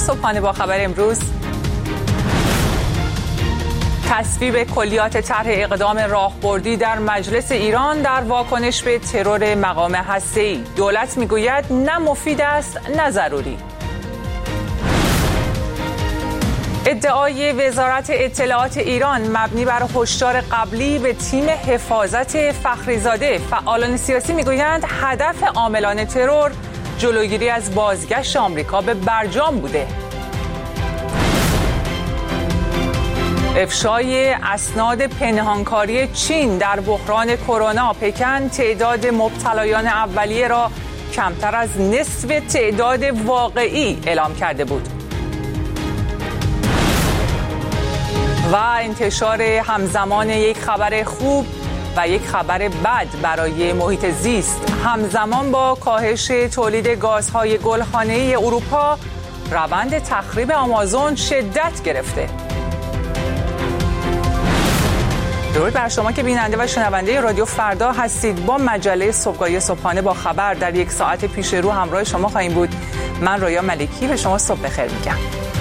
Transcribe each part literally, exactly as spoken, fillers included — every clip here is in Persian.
صبحانه با خبر امروز. تصویب کلیات طرح اقدام راهبردی در مجلس ایران در واکنش به ترور مقام هسته‌ای. دولت میگوید نه مفید است نه ضروری. ادعای وزارت اطلاعات ایران مبنی بر هشدار قبلی به تیم حفاظت فخریزاده. فعالان سیاسی میگویند هدف عاملان ترور جلوگیری از بازگشت آمریکا به برجام بوده. افشای اسناد پنهانکاری چین در بحران کرونا. پکن تعداد مبتلایان اولیه را کمتر از نصف تعداد واقعی اعلام کرده بود. و انتشار همزمان یک خبر خوب و یک خبر بد برای محیط زیست. همزمان با کاهش تولید گازهای گلخانه‌ای اروپا، روند تخریب آمازون شدت گرفته. درود بر شما که بیننده و شنونده رادیو فردا هستید. با مجله صبحگاهی صبحانه با خبر در یک ساعت پیش رو همراه شما خواهیم بود. من رویا ملکی به شما صبح بخیر میگم.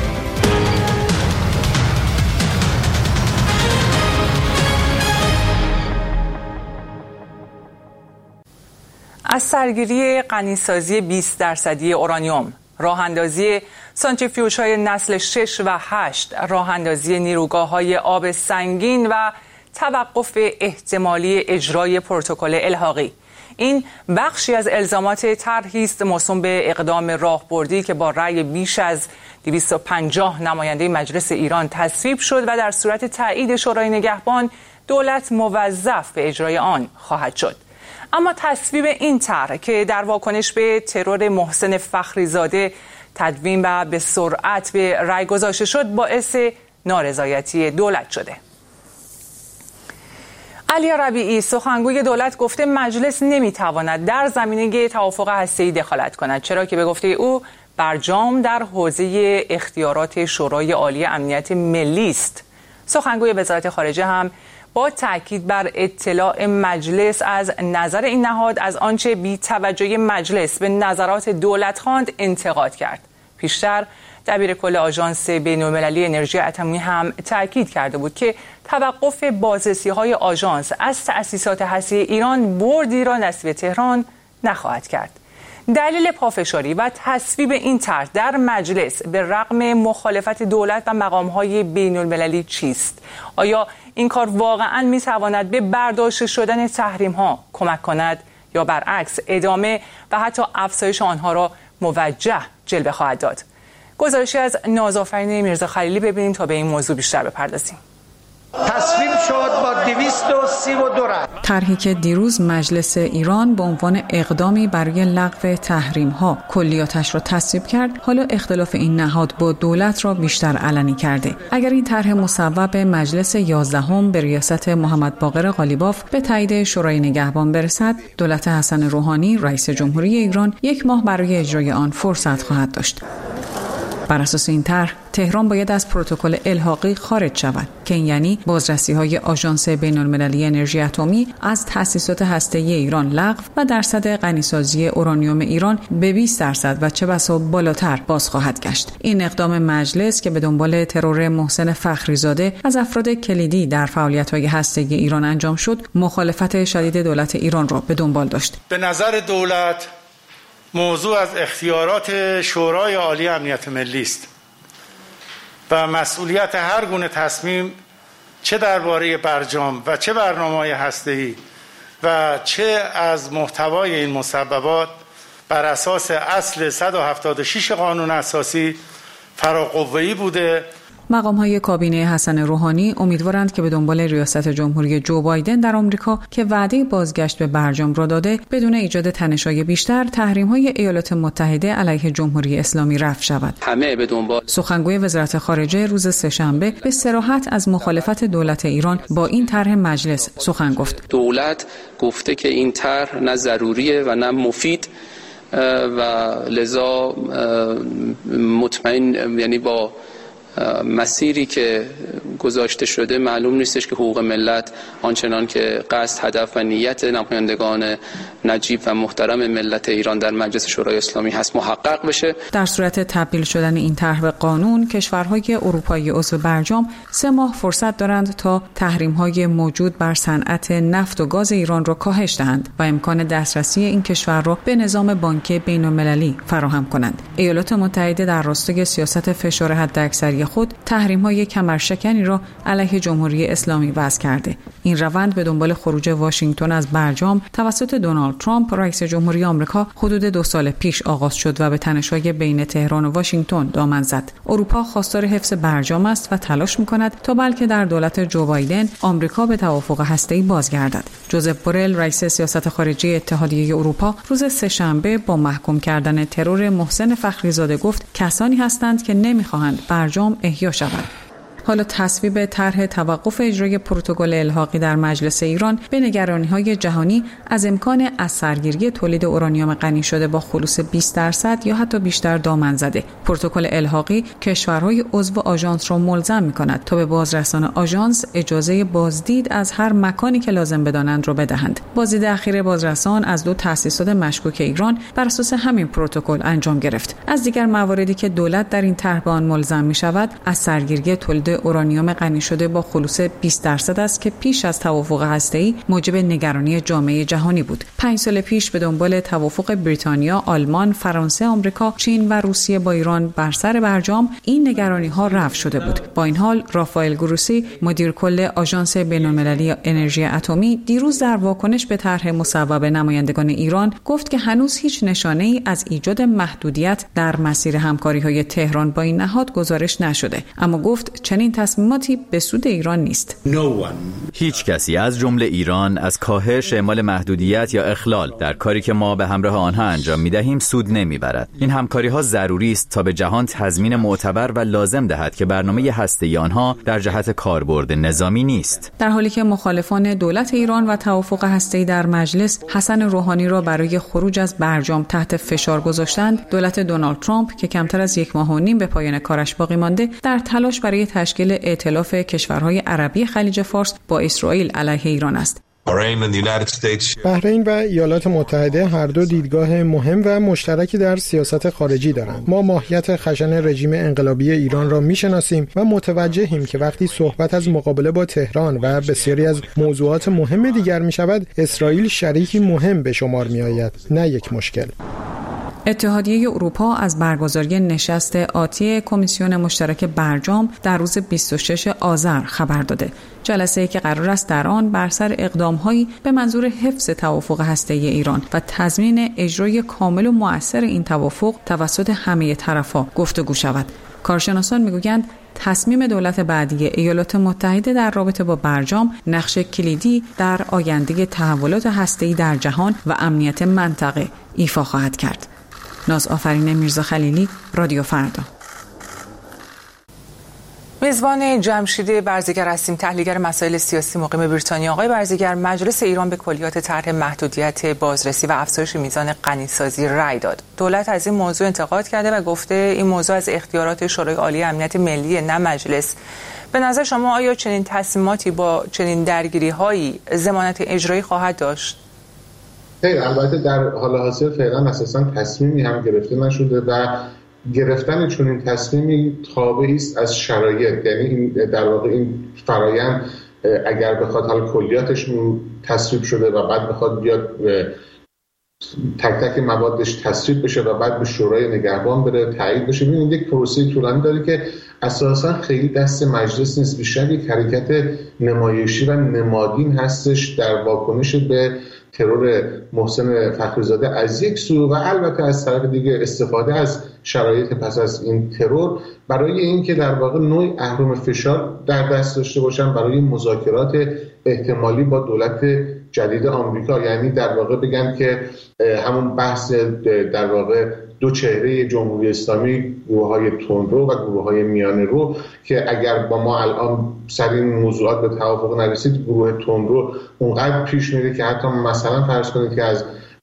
از سرگیری غنیسازی بیست درصدی اورانیوم، راه اندازی سانتریفیوژهای نسل شش و هشت، راه اندازی نیروگاه‌های آب سنگین و توقف احتمالی اجرای پروتکل الحاقی. این بخشی از الزامات طرحی است موسوم به اقدام راهبردی که با رأی بیش از دویست و پنجاه نماینده مجلس ایران تصویب شد و در صورت تایید شورای نگهبان دولت موظف به اجرای آن خواهد شد. اما تصویب این طرح که در واکنش به ترور محسن فخریزاده تدوین و به سرعت به رأی گذاشته شد باعث نارضایتی دولت شده. علی ربیعی سخنگوی دولت گفته مجلس نمیتواند در زمینه توافق هسته‌ای دخالت کند، چرا که به گفته او برجام در حوزه اختیارات شورای عالی امنیت ملی است. سخنگوی وزارت خارجه هم با تاکید بر اطلاع مجلس از نظر این نهاد از آنچه بی توجهی مجلس به نظرات دولت خواند انتقاد کرد. پیشتر دبیر کل آژانس بین‌المللی انرژی اتمی هم تاکید کرده بود که توقف بازرسی‌های آژانس از تأسیسات هسته‌ای ایران بردی را نصیب تهران نخواهد کرد. دلیل پافشاری و تصویب این طرح در مجلس به رغم مخالفت دولت و مقام‌های بین‌المللی چیست؟ آیا این کار واقعاً می‌تواند به برداشت شدن تحریم‌ها کمک کند یا برعکس ادامه و حتی افزایش آنها را موجه جلوه خواهد داد؟ گزارشی از نازآفرین میرزا خلیلی ببینیم تا به این موضوع بیشتر بپردازیم. تصویب شد با دویست و سی و دو رأی. طرحی که دیروز مجلس ایران به عنوان اقدامی برای لغو تحریم‌ها کلیاتش را تصویب کرد، حالا اختلاف این نهاد با دولت را بیشتر علنی کرده. اگر این طرح مصوب مجلس یازدهم به ریاست محمد باقر قالیباف به تایید شورای نگهبان برسد، دولت حسن روحانی رئیس جمهوری ایران یک ماه برای اجرای آن فرصت خواهد داشت. بر اساس این طرح تهران باید از پروتکل الحاقی خارج شود که این یعنی بازرسی‌های آژانس بین‌المللی انرژی اتمی از تأسیسات هسته‌ای ایران لغو و درصد غنیسازی اورانیوم ایران به بیست درصد و چه بسا بالاتر باز خواهد گشت. این اقدام مجلس که به دنبال ترور محسن فخریزاده از افراد کلیدی در فعالیت‌های هسته‌ای ایران انجام شد، مخالفت شدید دولت ایران را به دنبال داشت. به نظر دولت موضوع از اختیارات شورای عالی امنیت ملی است و مسئولیت هر گونه تصمیم چه درباره برجام و چه برنامه‌های هسته‌ای و چه از محتوای این مسببات بر اساس اصل صد و هفتاد و شش قانون اساسی فراقوه‌ای بوده. مقام‌های کابینه حسن روحانی امیدوارند که به دنبال ریاست جمهوری جو بایدن در آمریکا که وعده بازگشت به برجام را داده، بدون ایجاد تنش‌های بیشتر تحریم‌های ایالات متحده علیه جمهوری اسلامی رفع شود. همه به دنبال سخنگوی وزارت خارجه روز سه‌شنبه به صراحت از مخالفت دولت ایران با این طرح مجلس سخن گفت. دولت گفته که این طرح نه ضروریه و نه مفید و لذا مطمئن، یعنی با مسیری که گذاشته شده معلوم نیستش که حقوق ملت آنچنان که قصد، هدف و نیت نمایندگان نجیب و محترم ملت ایران در مجلس شورای اسلامی هست محقق بشه. در صورت تبدیل شدن این طرح به قانون، کشورهای اروپایی عضو برجام سه ماه فرصت دارند تا تحریم‌های موجود بر صنعت نفت و گاز ایران را کاهش دهند و امکان دسترسی این کشور را به نظام بانکی بین‌المللی فراهم کنند. ایالات متحده در راستای سیاست فشار حداکثری خود تحریم‌های کمرشکنی را علیه جمهوری اسلامی وضع کرده. این روند به دنبال خروج واشنگتن از برجام توسط دونالد ترامپ رئیس جمهوری آمریکا حدود دو سال پیش آغاز شد و به تنش‌های بین تهران و واشنگتن دامن زد. اروپا خواستار حفظ برجام است و تلاش می‌کند تا بلکه در دولت جو بایدن آمریکا به توافق هسته‌ای بازگردد. جوزف بورل رئیس سیاست خارجی اتحادیه اروپا روز سه‌شنبه با محکوم کردن ترور محسن فخریزاده گفت کسانی هستند که نمی‌خواهند برجام احیا شود. حالا تصویب طرح توقف اجرای پروتکل الحاقی در مجلس ایران به نگرانی‌های جهانی از امکان از سرگیری تولید اورانیوم غنی شده با خلوص بیست درصد یا حتی بیشتر دامن زده. پروتکل الحاقی کشورهای عضو آژانس را ملزم می‌کند تا به بازرسان آژانس اجازه بازدید از هر مکانی که لازم بدانند را بدهند. بازدید اخیر بازرسان از دو تأسیسات مشکوک ایران بر اساس همین پروتکل انجام گرفت. از دیگر مواردی که دولت در این طرح به آن ملزم می‌شود، از سرگیری تولید اورانیوم غنی شده با خلوص بیست درصد است که پیش از توافق هسته‌ای موجب نگرانی جامعه جهانی بود. پنج سال پیش به دنبال توافق بریتانیا، آلمان، فرانسه، آمریکا، چین و روسیه با ایران بر سر برجام این نگرانی‌ها رفع شده بود. با این حال رافائل گروسی مدیر کل آژانس بین‌المللی انرژی اتمی دیروز در واکنش به طرح مصوب نمایندگان ایران گفت که هنوز هیچ نشانه‌ای از ایجاد محدودیت در مسیر همکاری‌های تهران با این نهاد گزارش نشده، اما گفت چنین تصمیماتی به سود ایران نیست. هیچ کسی از جمله ایران از کاهش اعمال محدودیت یا اخلال در کاری که ما به همراه آنها انجام می‌دهیم سود نمی‌برد. این همکاری‌ها ضروری است تا به جهان تضمین معتبر و لازم دهد که برنامه هسته‌ای آنها در جهت کاربرد نظامی نیست. در حالی که مخالفان دولت ایران و توافق هسته‌ای در مجلس حسن روحانی را برای خروج از برجام تحت فشار گذاشتند، دولت دونالد ترامپ که کمتر از یک ماه و نیم به پایان کارش باقی مانده، در تلاش برای تشکیل ائتلاف کشورهای عربی خلیج فارس با اسرائیل علیه ایران است. بحرین و ایالات متحده هر دو دیدگاه مهم و مشترکی در سیاست خارجی دارند. ما ماهیت خشن رژیم انقلابی ایران را میشناسیم و متوجهیم که وقتی صحبت از مقابله با تهران و بسیاری از موضوعات مهم دیگر می شود، اسرائیل شریکی مهم به شمار می آید، نه یک مشکل. اتحادیه اروپا از برگزاری نشست آتی کمیسیون مشترک برجام در روز بیست و ششم آذر خبر داده. جلسه‌ای که قرار است در آن بر سر اقدام‌هایی به منظور حفظ توافق هسته‌ای ایران و تضمین اجرای کامل و مؤثر این توافق توسط همه طرف‌ها گفتگو شود. کارشناسان می‌گویند تصمیم دولت بعدی ایالات متحده در رابطه با برجام نقش کلیدی در آینده تحولات هسته‌ای در جهان و امنیت منطقه ایفا خواهد کرد. ناز آفرین میرزا خلیلی، رادیو فردا. میزبان جمشید برزگر هستیم، تحلیلگر مسائل سیاسی مقیم بریتانیا. آقای برزگر، مجلس ایران به کلیات طرح محدودیت بازرسی و افزایش میزان غنیسازی رأی داد. دولت از این موضوع انتقاد کرده و گفته این موضوع از اختیارات شورای عالی امنیت ملی نه مجلس. به نظر شما آیا چنین تصمیماتی با چنین درگیری‌هایی ضمانت اجرایی خواهد داشت؟ خیر، البته در حال حاضر فعلا اساساً تصمیمی هم گرفته نشده و گرفتن چون این تصمیمی تابعی است از شرایط. یعنی این در واقع این فرایند اگر بخواد حال کلیاتش تصویب شده و بعد بخواد بیاد تک تک موادش تصویب بشه و بعد به شورای نگهبان بره تایید بشه، این یک پروسه طولانی داره که اساساً خیلی دست مجلس نیست، بیشتر یک حرکت نمایشی و نمادین هستش در واکنش به ترور محسن فخریزاده از یک سو و البته از طرف دیگه استفاده از شرایط پس از این ترور برای اینکه در واقع نوع اهرم فشار در دست داشته باشن برای مذاکرات احتمالی با دولت جدید آمریکا. یعنی در واقع بگن که همون بحث در واقع دو چهره جمهوری اسلامی، گروه‌های تندرو و گروه‌های میانه رو، که اگر با ما الان سر این موضوعات به توافق نرسید، گروه تندرو اونقدر پیش میره که حتی مثلا فرض کنید که از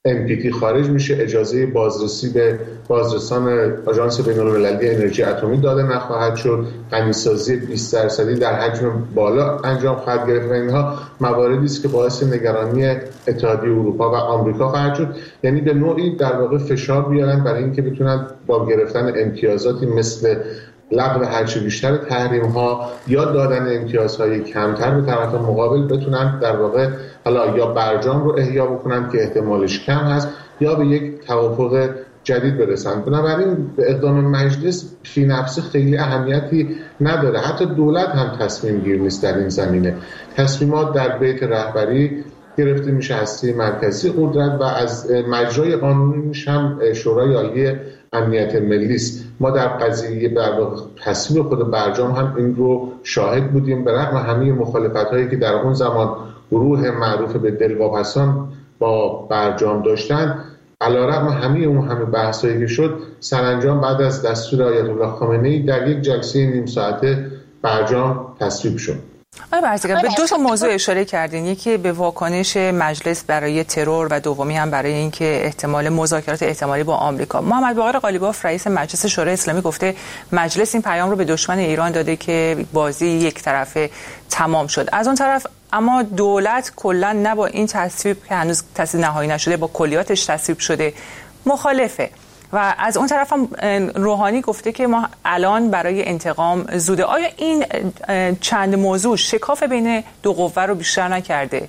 ام پی تی خارج میشه، اجازه بازرسی به بازرسان آژانس بین‌المللی انرژی اتمی داده نخواهد شد، غنیسازی بیست درصدی در حجم بالا انجام خواهد گرفت و اینها مواردی است که باعث نگرانی اتحادیه اروپا و آمریکا خواهد شد. یعنی به نوعی در واقع فشار بیارن برای اینکه بتونن با گرفتن امتیازاتی مثل لغو هرچه بیشتر تحریم ها یا دادن امتیازهای کمتر به طرف مقابل بتونن در واقع حالا یا برجام رو احیا بکنن که احتمالش کم هست یا به یک توافق جدید برسن. بنابراین به اقدام مجلس فی نفسه خیلی اهمیتی نداره، حتی دولت هم تصمیم گیر نیست در این زمینه. تصمیمات در بیت رهبری گرفته میشه، هسته مرکزی قدرت و از مجرای قانونیش هم شورای عالی امنیت ملی است. ما در قضیه در واقع تصویب خود برجام هم این رو شاهد بودیم. به رغم همه مخالفت‌هایی که در اون زمان گروه معروف به دلواپسان با برجام داشتن، علیرغم همه اون همه بحثایی که شد، سرانجام بعد از دستور آیت الله خامنه‌ای در یک جلسه نیم ساعته برجام تصویب شد. آقای برزگر، به دو تا موضوع اشاره کردین، یکی به واکنش مجلس برای ترور و دومی هم برای اینکه احتمال مذاکرات احتمالی با آمریکا. محمد باقر قالیباف رئیس مجلس شورای اسلامی گفته مجلس این پیام رو به دشمن ایران داده که بازی یک طرفه تمام شد. از اون طرف اما دولت کلا نه با این تصویب که هنوز تصویب نهایی نشده، با کلیاتش تصویب شده مخالفه و از اون طرف هم روحانی گفته که ما الان برای انتقام زوده. آیا این چند موضوع شکاف بین دو قوه رو بیشتر نکرده؟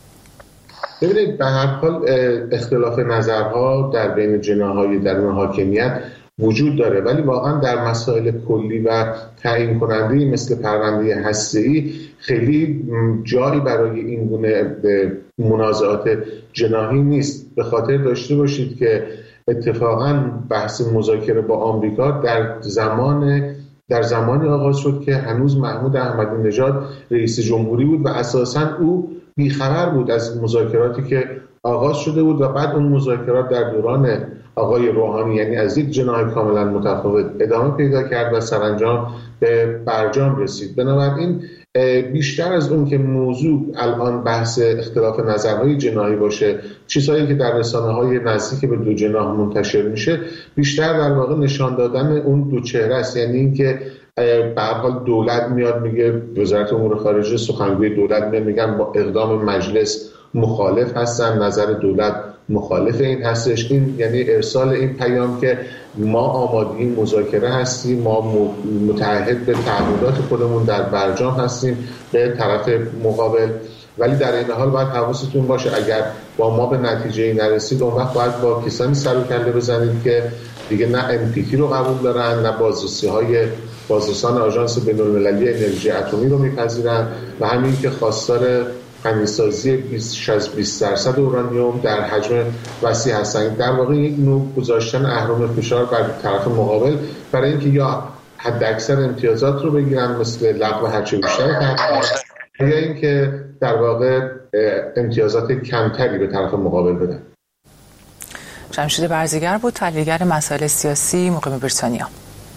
ببینید، به هر حال اختلاف نظرها در بین جناح‌های درون حاکمیت وجود داره، ولی واقعا در مسائل کلی و تعیین کننده مثل پرونده هسته‌ای خیلی جایی برای این گونه منازعات جناحی نیست. به خاطر داشته باشید که اتفاقاً بحث مذاکره با آمریکا در زمان در زمانی آغاز شد که هنوز محمود احمدی نژاد رئیس جمهوری بود و اساساً او بیخبر بود از مذاکراتی که آغاز شده بود و بعد اون مذاکرات در دوران آقای روحانی، یعنی از یک جناح کاملا متفاوت، ادامه پیدا کرد و سرانجام به برجام رسید. بنابراین بیشتر از اون که موضوع الان بحث اختلاف نظرهای جناحی باشه، چیزهایی که در رسانه‌های نزدیک به دو جناح منتشر میشه، بیشتر در واقع نشان دادن اون دو چهره است. یعنی اینکه به هر حال دولت میاد میگه، وزارت امور خارجه سخنگوی دولت میاد میگن با اقدام مجلس مخالف هستن، نظر دولت مخالف این هستش. این یعنی ارسال این پیام که ما آماده مذاکره هستیم، ما متعهد به تعهدات خودمون در برجام هستیم به طرف مقابل. ولی در این حال باید حواستون باشه اگر با ما به نتیجه‌ای نرسید، اون وقت باید با کسانی سر و کله بزنید که دیگه نه ام پی تی رو قبول دارن، نه بازرسی‌های بازرسان آژانس بین‌المللی انرژی اتمی رو میپذیرن و همین که خواستار غنیسازی بیش از بیست درصد اورانیوم در حجم وسیع هستند. در واقع یک نوع گذاشتن اهرم فشار بر طرف مقابل برای اینکه یا حد اکثر امتیازات رو بگیرن مثل لغو هرچه بیشتر تحریم یا اینکه در واقع امتیازات کمتری به طرف مقابل بدن. جمشید برزگر بود، تحلیلگر مسائل سیاسی مقیم بریتانیا.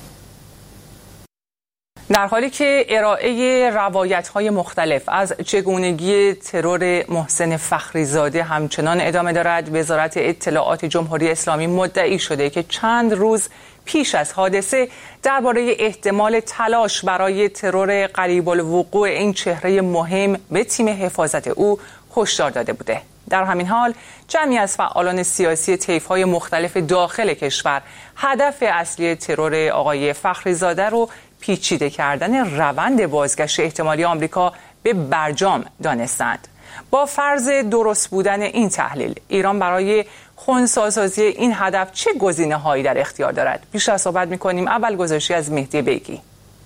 در حالی که ارائه روایت‌های مختلف از چگونگی ترور محسن فخریزاده همچنان ادامه دارد، وزارت اطلاعات جمهوری اسلامی مدعی شده که چند روز پیش از حادثه درباره احتمال تلاش برای ترور قریب الوقوع این چهره مهم به تیم حفاظت او هشدار داده بوده. در همین حال جمعی از فعالان سیاسی طیف‌های مختلف داخل کشور هدف اصلی ترور آقای فخریزاده رو پیچیده کردن روند بازگشت احتمالی آمریکا به برجام دانستند. با فرض درست بودن این تحلیل، ایران برای خنثی‌سازی این هدف چه گزینه‌هایی در اختیار دارد؟ بیشتر صحبت می‌کنیم. اول گزارشی از مهدی بیگی.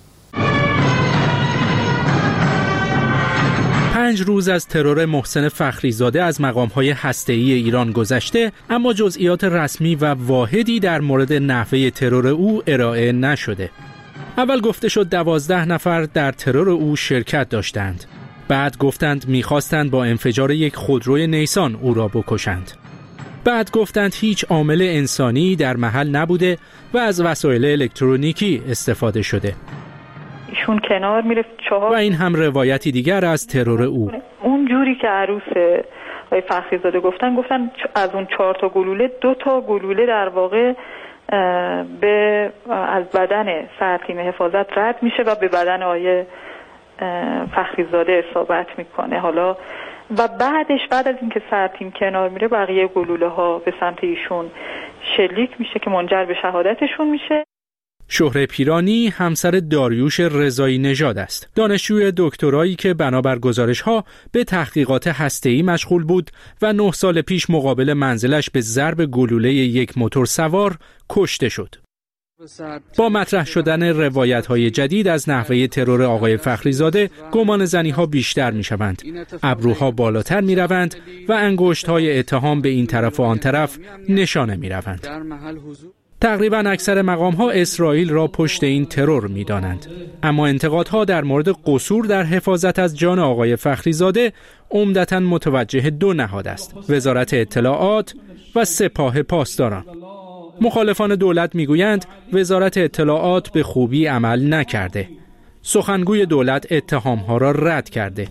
پنج روز از ترور محسن فخریزاده از مقام‌های هسته‌ای ایران گذشته، اما جزئیات رسمی و واحدی در مورد نحوه ترور او ارائه نشده. اول گفته شد دوازده نفر در ترور او شرکت داشتند. بعد گفتند می‌خواستند با انفجار یک خودروی نیسان او را بکشند. بعد گفتند هیچ عامل انسانی در محل نبوده و از وسایل الکترونیکی استفاده شده. ایشون کنار میره چهار و این هم روایتی دیگر از ترور او. اون جوری که عروس آقای فخریزاده گفتن گفتن از اون چهار تا گلوله دو تا گلوله در واقع به از بدن سرتیم حفاظت رد میشه و به بدن آقای فخریزاده اصابت میکنه. حالا و بعدش بعد از اینکه سرتیم کنار میره بقیه گلوله ها به سمت ایشون شلیک میشه که منجر به شهادتشون میشه. شهره پیرانی همسر داریوش رضایی نژاد است. دانشجوی دکترایی که بنابر گزارش‌ها به تحقیقات هسته‌ای مشغول بود و نه سال پیش مقابل منزلش به ضرب گلوله یک موتور سوار کشته شد. با مطرح شدن روایت‌های جدید از نحوه ترور آقای فخریزاده، گمان زنی‌ها بیشتر می‌شوند، ابروها بالاتر می‌روند و انگشت‌های اتهام به این طرف و آن طرف نشانه می‌روند. تقریباً اکثر مقام‌ها اسرائیل را پشت این ترور می‌دانند، اما انتقادها در مورد قصور در حفاظت از جان آقای فخریزاده عمدتاً متوجه دو نهاد است: وزارت اطلاعات و سپاه پاسداران. مخالفان دولت میگویند وزارت اطلاعات به خوبی عمل نکرده. سخنگوی دولت اتهام‌ها را رد کرده.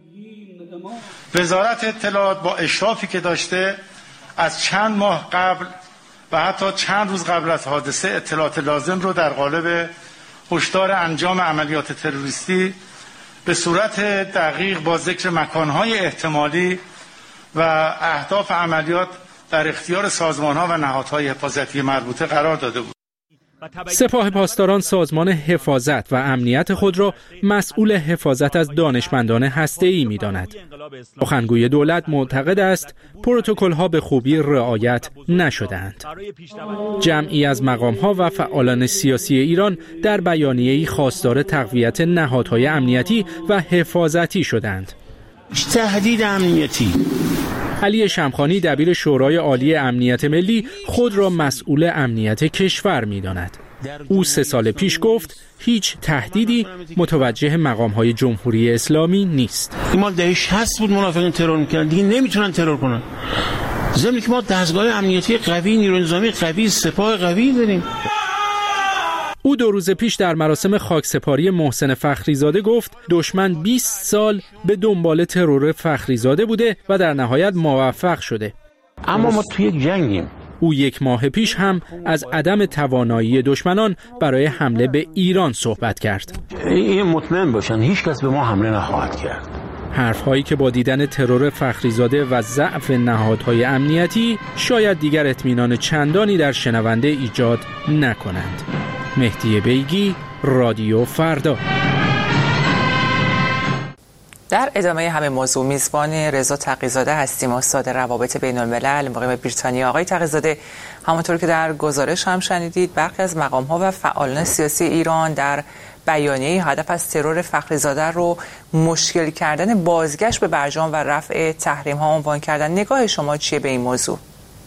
وزارت اطلاعات با اشرافی که داشته از چند ماه قبل و حتی چند روز قبل از حادثه اطلاعات لازم رو در قالب هشدار انجام عملیات تروریستی به صورت دقیق با ذکر مکان‌های احتمالی و اهداف عملیات در اختیار سازمان‌ها و نهادهای حفاظتی مربوطه قرار داده بود. سپاه پاسداران سازمان حفاظت و امنیت خود را مسئول حفاظت از دانشمندان هسته‌ای می‌داند. سخنگوی دولت معتقد است پروتکل‌ها به خوبی رعایت نشده‌اند. جمعی از مقام‌ها و فعالان سیاسی ایران در بیانیه‌ای خواستار تقویت نهادهای امنیتی و حفاظتی شدند. تهدید امنیتی. علی شمخانی دبیر شورای عالی امنیت ملی خود را مسئول امنیت کشور می‌داند. او سه سال پیش گفت هیچ تهدیدی متوجه مقام‌های جمهوری اسلامی نیست. ما دهش هست بود منافقین ترور می‌کردن، دیگه نمیتونن ترور کنن. ضمن که ما دستگاه امنیتی قوی، نیروی نظامی قوی، سپاه قوی داریم. او دو روز پیش در مراسم خاکسپاری محسن فخریزاده گفت دشمن بیست سال به دنبال ترور فخریزاده بوده و در نهایت موفق شده. اما ما توی یک جنگیم. او یک ماه پیش هم از عدم توانایی دشمنان برای حمله به ایران صحبت کرد. این مطمئن باشن هیچ کس به ما حمله نخواهد کرد. حرفهایی که با دیدن ترور فخریزاده و ضعف نهادهای امنیتی شاید دیگر اطمینان چندانی در شنونده ایجاد نکنند. مهدی بیگی، رادیو فردا. در ادامه همه موضوع میزبان رضا تقی‌زاده هستیم، استاد روابط بین الملل مقیم بریتانیا. آقای تقی‌زاده، همونطور که در گزارش هم شنیدید برخی از مقام‌ها و فعالان سیاسی ایران در بیانیه هدف از ترور فخریزاده رو مشکل کردن بازگشت به برجام و رفع تحریم‌ها عنوان کردن. نگاه شما چیه به این موضوع؟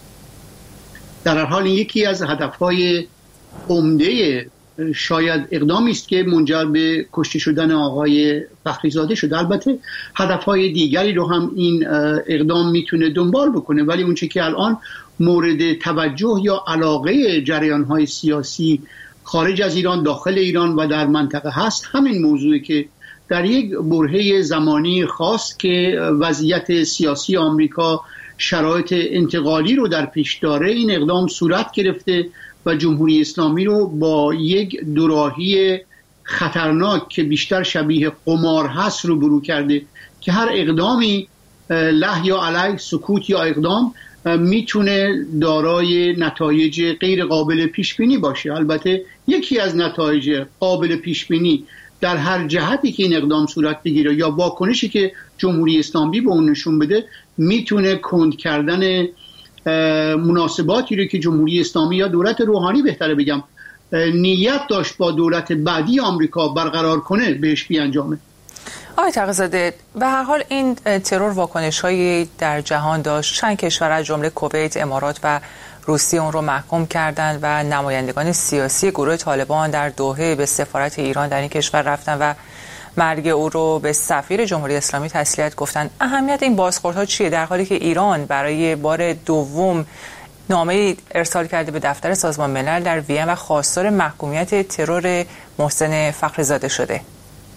در هر حال یکی از هدف‌های عمده شاید اقدامی است که منجر به کشته شدن آقای فخریزاده شده. البته هدفهای دیگری رو هم این اقدام میتونه دنبال بکنه، ولی اون چه که الان مورد توجه یا علاقه جریانهای سیاسی خارج از ایران، داخل ایران و در منطقه هست همین موضوعی که در یک برهه زمانی خاص که وضعیت سیاسی آمریکا شرایط انتقالی رو در پیش داره این اقدام صورت گرفته و جمهوری اسلامی رو با یک دوراهی خطرناک که بیشتر شبیه قمار هست رو برو کرده که هر اقدامی له یا علیه، سکوت یا اقدام میتونه دارای نتایج غیر قابل پیش بینی باشه. البته یکی از نتایج قابل پیش بینی در هر جهتی که این اقدام صورت بگیره یا واکنشی که جمهوری اسلامی به اون نشون بده میتونه کند کردن مناسباتی رو که جمهوری اسلامی یا دولت روحانی بهتره بگم نیت داشت با دولت بعدی آمریکا برقرار کنه بهش بیانجامه. آقای تقی‌زاده، به هر حال این ترور واکنش‌هایی در جهان داشت. چند کشور از جمله کویت، امارات و روسیه اون رو محکوم کردند و نمایندگان سیاسی گروه طالبان در دوحه به سفارت ایران در این کشور رفتن و مرگ او رو به سفیر جمهوری اسلامی تسلیت گفتن. اهمیت این بازخوردها چیه در حالی که ایران برای بار دوم نامه ارسال کرده به دفتر سازمان ملل در وین و خواستار محکومیت ترور محسن فخریزاده شده؟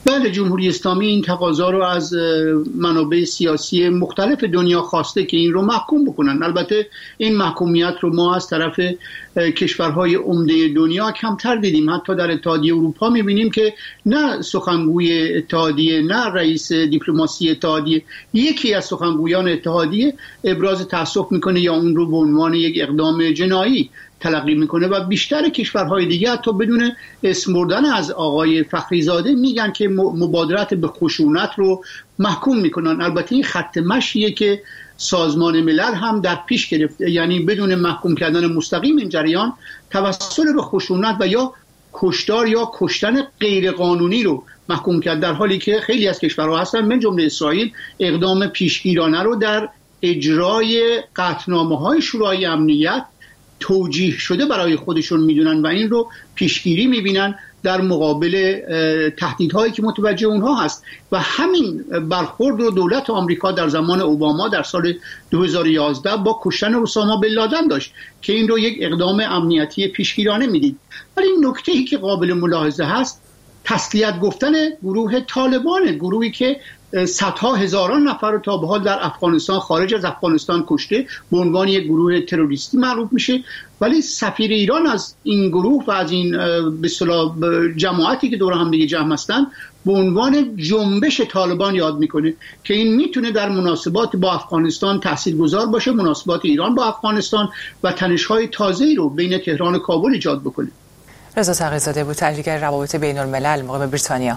بله، جمهوری اسلامی این تقاضا رو از منابع سیاسی مختلف دنیا خواسته که این رو محکوم بکنن. البته این محکومیت رو ما از طرف کشورهای عمده دنیا کمتر دیدیم. حتی در اتحادیه اروپا میبینیم که نه سخنگوی اتحادیه نه رئیس دیپلماسی اتحادیه، یکی از سخنگویان اتحادیه ابراز تأسف میکنه یا اون رو به عنوان یک اقدام جنایی تلقی میکنه و بیشتر کشورهای دیگه حتی بدون اسم بردن از آقای فخریزاده میگن که مبادرت به خشونت رو محکوم میکنن. البته این خط مشیه که سازمان ملل هم در پیش گرفته، یعنی بدون محکوم کردن مستقیم این جریان، توسل به خشونت و یا کشتار یا کشتن غیرقانونی رو محکوم کرد، در حالی که خیلی از کشورها هستن من جمله اسرائیل اقدام پیشگیرانه رو در اجرای قطعنامه‌های شورای امنیت توجیه شده برای خودشون میدونن و این رو پیشگیری میبینن در مقابل تهدیدهایی که متوجه اونها هست. و همین برخورد رو دولت آمریکا در زمان اوباما در سال دو هزار و یازده با کشتن اسامه بن لادن داشت که این رو یک اقدام امنیتی پیشگیرانه میدید. ولی این نکته‌ای که قابل ملاحظه هست تسلیت گفتن گروه طالبان، گروهی که صدها هزاران نفر رو تا به حال در افغانستان، خارج از افغانستان کشته، به عنوان یک گروه تروریستی معروف میشه. ولی سفیر ایران از این گروه و از این به اصطلاح جماعتی که دور هم دیگه جمع هستن به عنوان جنبش طالبان یاد میکنه که این میتونه در مناسبات با افغانستان تاثیرگذار باشه، مناسبات ایران با افغانستان و تنش‌های تازه‌ای رو بین تهران و کابل ایجاد بکنه. رضا تقی‌زاده بود، تحلیلگر روابط بین الملل مقیم بریتانیا.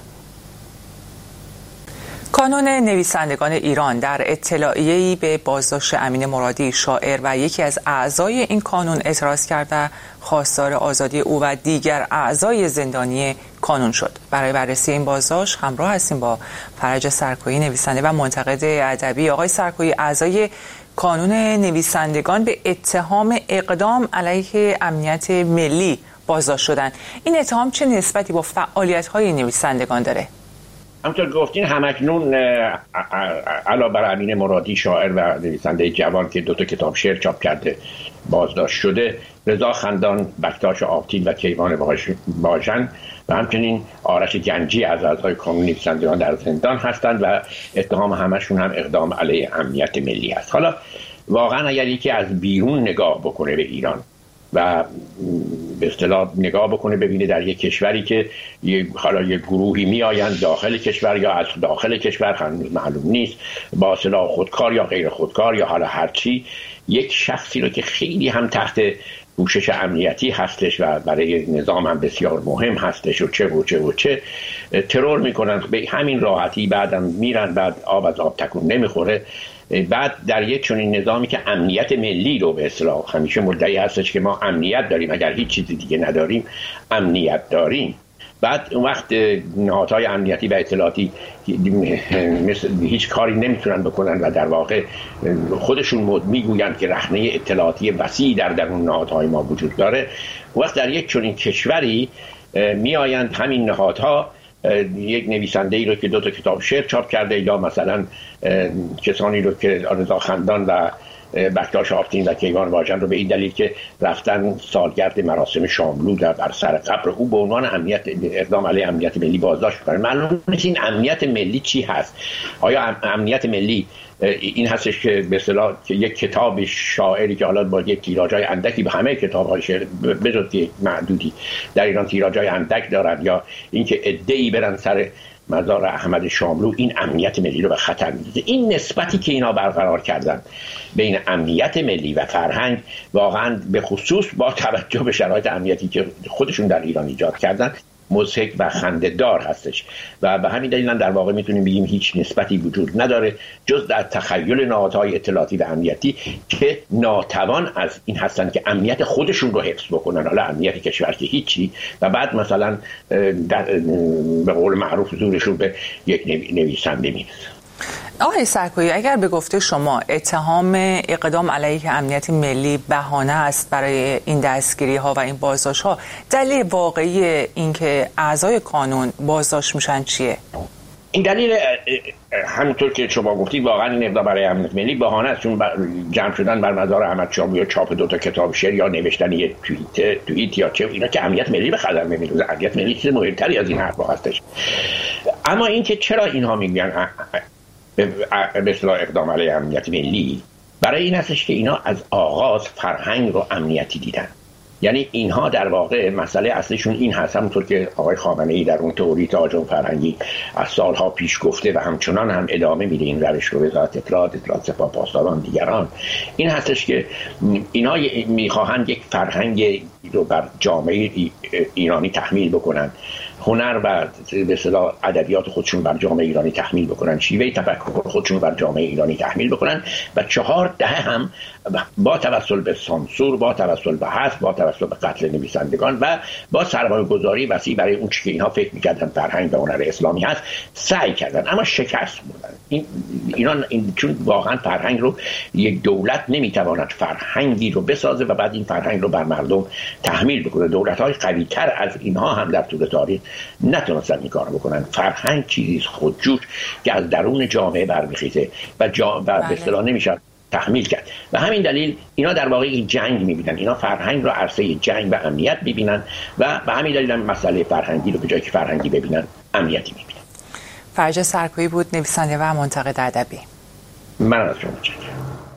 کانون نویسندگان ایران در اطلاعیه‌ای به بازداشت امین مرادی شاعر و یکی از اعضای این کانون اعتراض کرد و خواستار آزادی او و دیگر اعضای زندانی کانون شد. برای بررسی این بازداشت همراه هستیم با فرج سرکویی، نویسنده و منتقد ادبی. آقای سرکویی، اعضای کانون نویسندگان به اتهام اقدام علیه امنیت ملی بازداشت شدند. این اتهام چه نسبتی با فعالیت‌های نویسندگان داره؟ همونطور گفتین همکنون علاوه بر امین مرادی شاعر و نویسنده جوان که دو تا کتاب شعر چاپ کرده بازداشت شده، رضا خندان، بکتاش آبتین و کیوان باژن و همچنین آرش گنجی از اعضای کانون نویسندگان در زندان هستند و اتهام همشون هم اقدام علیه امنیت ملی است. حالا واقعا اگر یکی از بیرون نگاه بکنه به ایران و به اصطلاح نگاه بکنه ببینه در یک کشوری که حالا یک گروهی میآیند داخل کشور یا از داخل کشور هنوز معلوم نیست با سلاح خودکار یا غیر خودکار یا حالا هرچی، یک شخصی رو که خیلی هم تحت پوشش امنیتی هستش و برای نظام هم بسیار مهم هستش و چه و چه و چه ترور میکنن به همین راحتی، بعدم میرن، بعد آب از آب تکون نمیخوره. بعد در یک چنین نظامی که امنیت ملی رو به اصطلاح همیشه مدعی هستش که ما امنیت داریم، اگر هیچ چیزی دیگه نداریم امنیت داریم، بعد اون وقت نهادهای امنیتی و اطلاعاتی مثل هیچ کاری نمیتونن بکنن و در واقع خودشون میگویند که رهنه اطلاعاتی وسیع در درون نهادهای ما وجود داره. وقت در یک چنین کشوری میآیند همین نهادها یک نویسنده ای رو که دو تا کتاب شعر چاپ کرده یا مثلا کسانی رو که رضا خندان و بکتاش آفتین و کیوان واژن رو به این دلیل که رفتن سالگرد مراسم شاملو در بر سر قبر او به عنوان امنیت اقدام علیه امنیت ملی بازداشت کنن. معلومه این امنیت ملی چی هست؟ آیا امنیت ملی این هستش که به اصطلاح که یک کتاب شاعری که حالا با یک تیراژهای اندکی به همه کتاب‌های شعر به جز یک معدودی در ایران تیراژهای اندک دارد، یا اینکه عده‌ای برن سر مزار احمد شاملو، این امنیت ملی رو به خطر می‌اندازه؟ این نسبتی که اینا برقرار کردن بین امنیت ملی و فرهنگ واقعا به خصوص با توجه به شرایط امنیتی که خودشون در ایران ایجاد کردن مضحک و خنده‌دار هستش و به همین دلیل در واقع میتونیم بگیم هیچ نسبتی وجود نداره جز در تخیل نهادهای اطلاعاتی و امنیتی که ناتوان از این هستن که امنیت خودشون رو حفظ بکنن، حالا امنیت کشور که هیچی، و بعد مثلا در به قول معروف زورشون به یک نویسنده میرسن. آقای سرکویی، اگر به گفته شما اتهام اقدام علیه امنیت ملی بهانه است برای این دستگیری ها و این بازداشت ها، دلیل واقعی این که اعضای کانون بازداشت میشن چیه؟ این دلیل همونطور که شما گفتید واقعا این اقدام برای امنیت ملی بهانه است، چون جمع شدن بر مزار احمد شاملو یا چاپ دو تا کتاب شعر یا نوشتن یک توییت توییت یا چه اینا که امنیت ملی به خطر نمیندازه. امنیت ملی چیز مهمتری از این حرفا هستش. اما اینکه چرا اینها میگن به اصطلاح اقدام علیه امنیت ملی، برای این هستش که اینا از آغاز فرهنگ رو امنیتی دیدن. یعنی اینها در واقع مسئله اصلیشون این هست، همونطور که آقای خامنه‌ای در اون تئوری تهاجم فرهنگی از سالها پیش گفته و همچنان هم ادامه میده این روش رو، وزارت اطلاعات، اطلاعات سپاه پاسداران، دیگران، این هستش که اینا میخواهند یک فرهنگ رو بر جامعه ایرانی تحمیل بکنن، هنر و به اصطلاح ادبیات خودشون بر جامعه ایرانی تحمیل بکنن، شیوه تفکر خودشون بر جامعه ایرانی تحمیل بکنن و چهار دهه هم با توسل به سانسور، با توسل به حذف، با توسل به قتل نویسندگان و با سرمایه‌گذاری وسیع برای اون چیزی که اینها فکر می‌کردن فرهنگ و هنر اسلامی هست سعی کردن، اما شکست خوردن. این اینا این چون واقعا فرهنگ رو یک دولت نمیتواند فرهنگی رو بسازه و بعد این فرهنگ رو بر مردم تحمیل بکنه. دولت‌های قوی‌تر از اینها هم در طول تاریخ نتونستن این کارو بکنن. فرهنگ چیزی خودجوش که از درون جامعه برمیخیزه و جا... و به اصطلاح نمیشه تحمیل کرد و همین دلیل اینا در واقع این جنگ میبینن، اینا فرهنگ رو عرصه جنگ و امنیت میبینن و به همین دلیل هم مسئله فرهنگی رو به جای که فرهنگی ببینن امنیتی میبینن. فرج سرکویی بود، نویسنده و منتقد ادبی. من از شما متشکرم.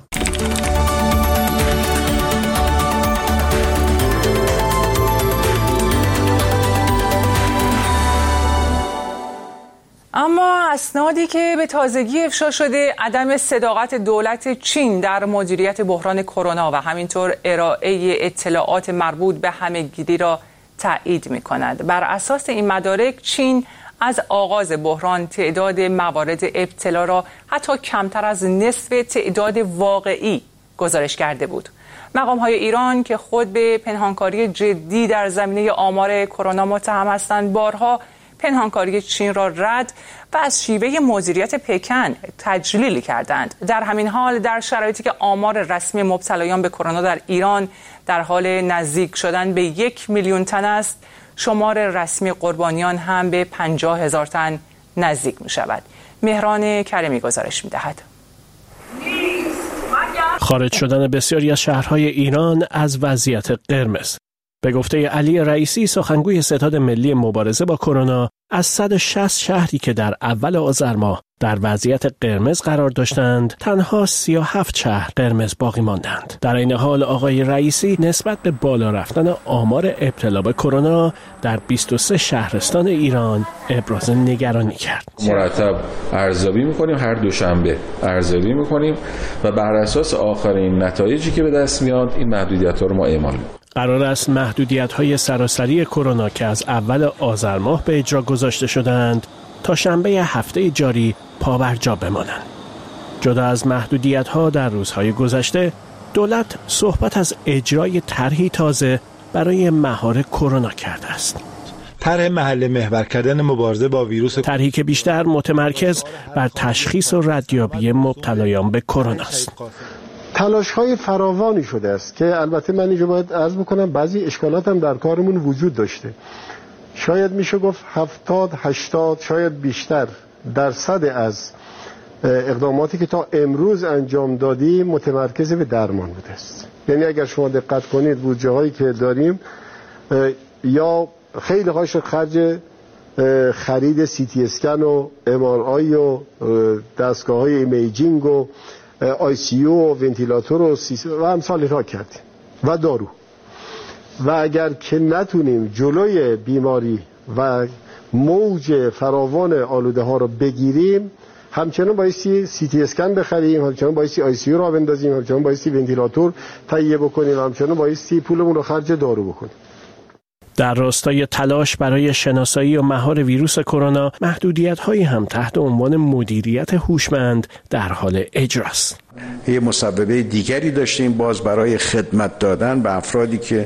اما اسنادی که به تازگی افشا شده عدم صداقت دولت چین در مدیریت بحران کرونا و همینطور ارائه اطلاعات مربوط به همه‌گیری را تایید می‌کند. بر اساس این مدارک چین از آغاز بحران تعداد موارد ابتلا را حتی کمتر از نصف تعداد واقعی گزارش کرده بود. مقام‌های ایران که خود به پنهانکاری جدی در زمینه آمار کرونا متهم هستند، بارها پنهانکاری چین را رد و از شیوه مدیریت پکن تجلیل کردند. در همین حال در شرایطی که آمار رسمی مبتلایان به کرونا در ایران در حال نزدیک شدن به یک میلیون تن است، شمار رسمی قربانیان هم به پنجاه هزار تن نزدیک می شود. مهران کریمی گزارش می دهد. خارج شدن بسیاری از شهرهای ایران از وضعیت قرمز. به گفته علی رئیسی، سخنگوی ستاد ملی مبارزه با کرونا، از صد و شصت شهری که در اول آذر ماه در وضعیت قرمز قرار داشتند، تنها سی و هفت شهر قرمز باقی ماندند. در این حال آقای رئیسی نسبت به بالا رفتن آمار ابتلا به کرونا در بیست و سه شهرستان ایران ابراز نگرانی کرد. مرتب ارزیابی می‌کنیم، هر دوشنبه ارزیابی می‌کنیم و بر اساس آخرین نتایجی که به دست میاد این محدودیت‌ها رو ما اعمال می‌کنیم. قرار است محدودیت‌های سراسری کرونا که از اول آذر ماه به اجرا گذاشته شدند تا شنبه هفته جاری پابرجا بمانند. جدا از محدودیت‌ها در روزهای گذشته، دولت صحبت از اجرای طرحی تازه برای مهار کرونا کرده است. طرح محل محور کردن مبارزه با ویروس، طرحی که بیشتر متمرکز بر تشخیص و ردیابی مبتلایان به کرونا است. تلاش‌های فراوانی شده است که البته من اینجا باید عرض بکنم بعضی اشکالات هم در کارمون وجود داشته. شاید میشه گفت هفتاد هشتاد شاید بیشتر درصد از اقداماتی که تا امروز انجام دادیم متمرکز به درمان بوده است. یعنی اگر شما دقت کنید بودجه هایی که داریم یا خیلی هاش خرج خرید سی تی اسکن و ام آر آی و دستگاه های ایمیجینگ و آی سی یو و ونتیلاتور و, و امثال ها کردیم و دارو. و اگر که نتونیم جلوی بیماری و موج فراوان آلوده ها رو بگیریم، همچنان بایستی سی تی اسکن بخریم، همچنان بایستی آی سی یو رو بندازیم، همچنان بایستی ونتیلاتور تهیه بکنیم، همچنان بایستی پولمون رو خرج دارو بکنیم. در راستای تلاش برای شناسایی و مهار ویروس کرونا، محدودیت‌هایی هم تحت عنوان مدیریت هوشمند در حال اجراست. یه مسببه دیگری داشتیم باز برای خدمت دادن به افرادی که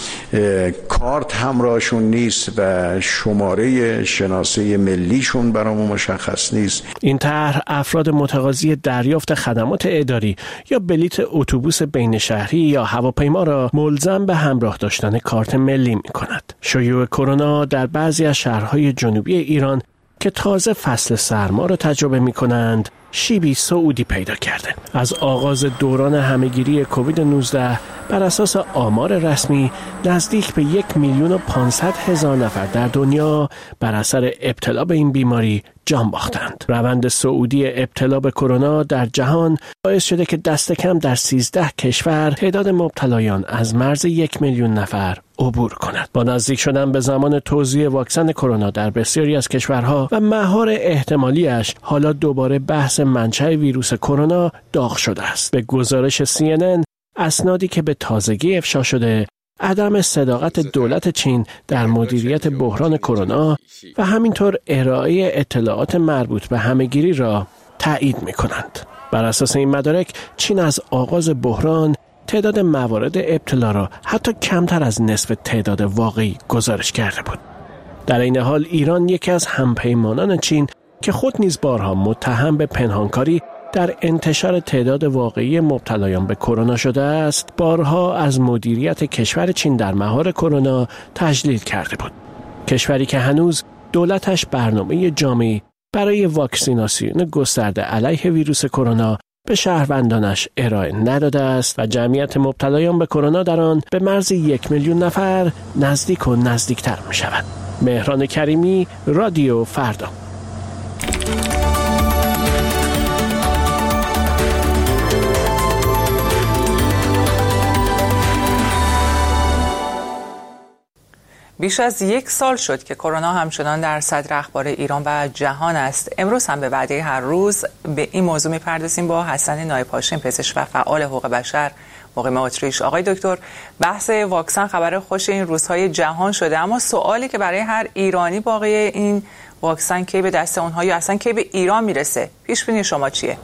کارت همراهشون نیست و شماره شناسایی ملیشون برامون مشخص نیست. این طرح افراد متقاضی دریافت خدمات اداری یا بلیت اتوبوس بین شهری یا هواپیما را ملزم به همراه داشتن کارت ملی می‌کند. شیوع کرونا در بعضی از شهرهای جنوبی ایران که تازه فصل سرما را تجربه می‌کنند، شیبی صعودی پیدا کرده. از آغاز دوران همه‌گیری کووید نوزده بر اساس آمار رسمی نزدیک به یک میلیون و پانصد هزار نفر در دنیا بر اثر ابتلا به این بیماری جان باختند. روند صعودی ابتلا به کرونا در جهان باعث شده که دست کم در سیزده کشور تعداد مبتلایان از مرز یک میلیون نفر عبور کند. با نزدیک شدن به زمان توزیع واکسن کرونا در بسیاری از کشورها و مهار احتمالیش، حالا دوباره بحث منشأ ویروس کرونا داغ شده است. به گزارش سی ان ان، اسنادی که به تازگی افشا شده عدم صداقت دولت چین در مدیریت بحران کرونا و همینطور ارائه اطلاعات مربوط به همه‌گیری را تایید می‌کنند. بر اساس این مدارک، چین از آغاز بحران تعداد موارد ابتلا را حتی کمتر از نصف تعداد واقعی گزارش کرده بود. در این حال ایران یکی از همپیمانان چین که خود نیز بارها متهم به پنهانکاری در انتشار تعداد واقعی مبتلایان به کرونا شده است، بارها از مدیریت کشور چین در مهار کرونا تجلیل کرده بود. کشوری که هنوز دولتش برنامه جامعی برای واکسیناسیون گسترده علیه ویروس کرونا به شهروندانش ارائه نداده است و جمعیت مبتلایان به کرونا در آن به مرز یک میلیون نفر نزدیک و نزدیکتر می شود. مهران کریمی، رادیو فردا. بیش از یک سال شد که کرونا همچنان در صدر اخبار ایران و جهان است. امروز هم به وعده هر روز به این موضوع می‌پردازیم با حسن نایب هاشم، پزشک و فعال حقوق بشر مقیم اتریش. آقای دکتر، بحث واکسن خبر خوش این روزهای جهان شده، اما سوالی که برای هر ایرانی باقی این واکسن کی به دست اونها یا اصلا کی به ایران میرسه؟ پیش بینی شما چیه؟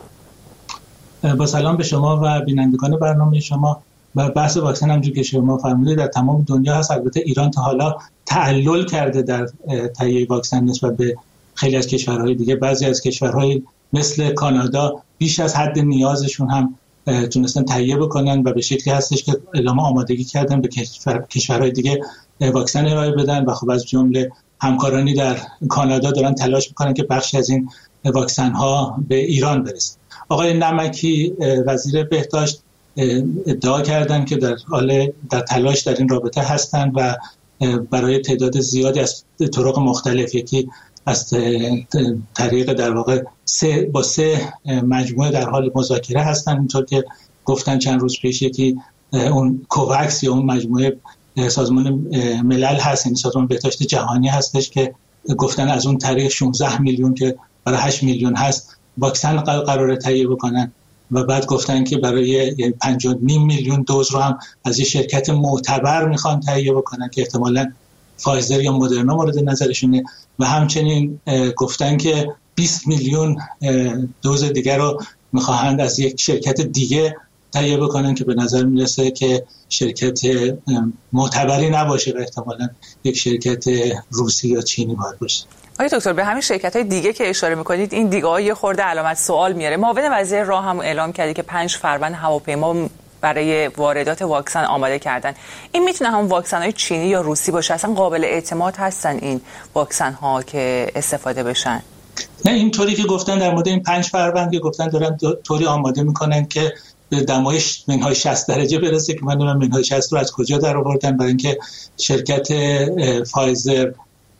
با سلام به شما و بینندگان برنامه شما. بحث واکسن همونجوری که شما فرمودید در تمام دنیا هست. البته ایران تا حالا تعلل کرده در تهیه واکسن نسبت به خیلی از کشورهای دیگه. بعضی از کشورهای مثل کانادا بیش از حد نیازشون هم تونستن تهیه بکنن و به شکلی هستش که اعلام آمادگی کردن به کشور، کشورهای دیگه واکسن ارائه بدن و خب از جمله همکارانی در کانادا دارن تلاش میکنن که بخشی از این واکسن ها به ایران برسه. آقای نمکی وزیر بهداشت ادعا کردن که در حال در تلاش در این رابطه هستند و برای تعداد زیادی از طرق مختلف، یکی از طریق در واقع سه با سه مجموعه در حال مذاکره هستند. اینطور که گفتن چند روز پیش، یکی اون کوواکس یا اون مجموعه سازمان ملل هست، این سازمان بهداشت جهانی هستش که گفتن از اون طریق شانزده میلیون که برای هشت میلیون هست واکسن قراره تهیه بکنن و بعد گفتن که برای پنج و نیم میلیون دوز رو هم از یه شرکت معتبر میخوان تهیه بکنن که احتمالاً فایزر یا مدرنا مورد نظرشونه و همچنین گفتن که بیست میلیون دوز دیگر رو میخواهند از یک شرکت دیگه تهیه بکنن که به نظر میرسه که شرکت معتبری نباشه و احتمالاً یک شرکت روسی یا چینی باید باشه. آقای دکتر، به همین شرکت‌های دیگه که اشاره می‌کنید، این دیگه‌ها یه خورده علامت سوال میاره. معاون وزیر راه هم اعلام کرده که پنج فروند هواپیما برای واردات واکسن آماده کردن. این میتونه هم واکسن‌های چینی یا روسی باشه؟ اصلا قابل اعتماد هستن این واکسن‌ها که استفاده بشن؟ نه، اینطوری که گفتن در مورد این پنج فروند که گفتن دارن طوری آماده میکنن که به دمای منهای شصت درجه برسه که من نمیدونم منهای شصت رو از کجا در آوردن، برای اینکه شرکت فایزر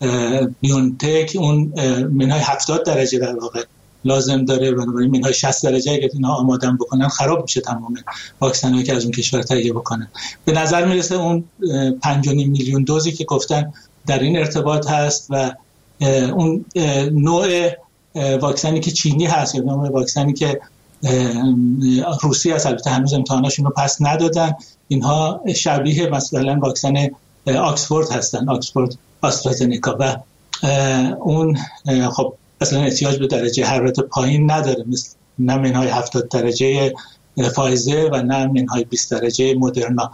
بیونتک اون منهای هفتاد درجه در واقع لازم داره، بنابراین منهای شصت درجه اگه اینا آمادن بکنن خراب میشه تمام واکسنایی که از اون کشور تهیه بکنن. به نظر میرسه اون پنج و نیم میلیون دوزی که گفتن در این ارتباط هست و اون نوع واکسنی که چینی هست یا نوع واکسنی که روسی هست، البته هنوز امتحاناشون رو پس ندادن، اینها شبیه مثلا واکسن آکسفورد هستن، آکسفورد آسترازنکا، و اون خب اصلا احتیاج به درجه حرارت پایین نداره، مثل نه منهای هفتاد درجه فایزر و نه منهای بیست درجه مدرنا.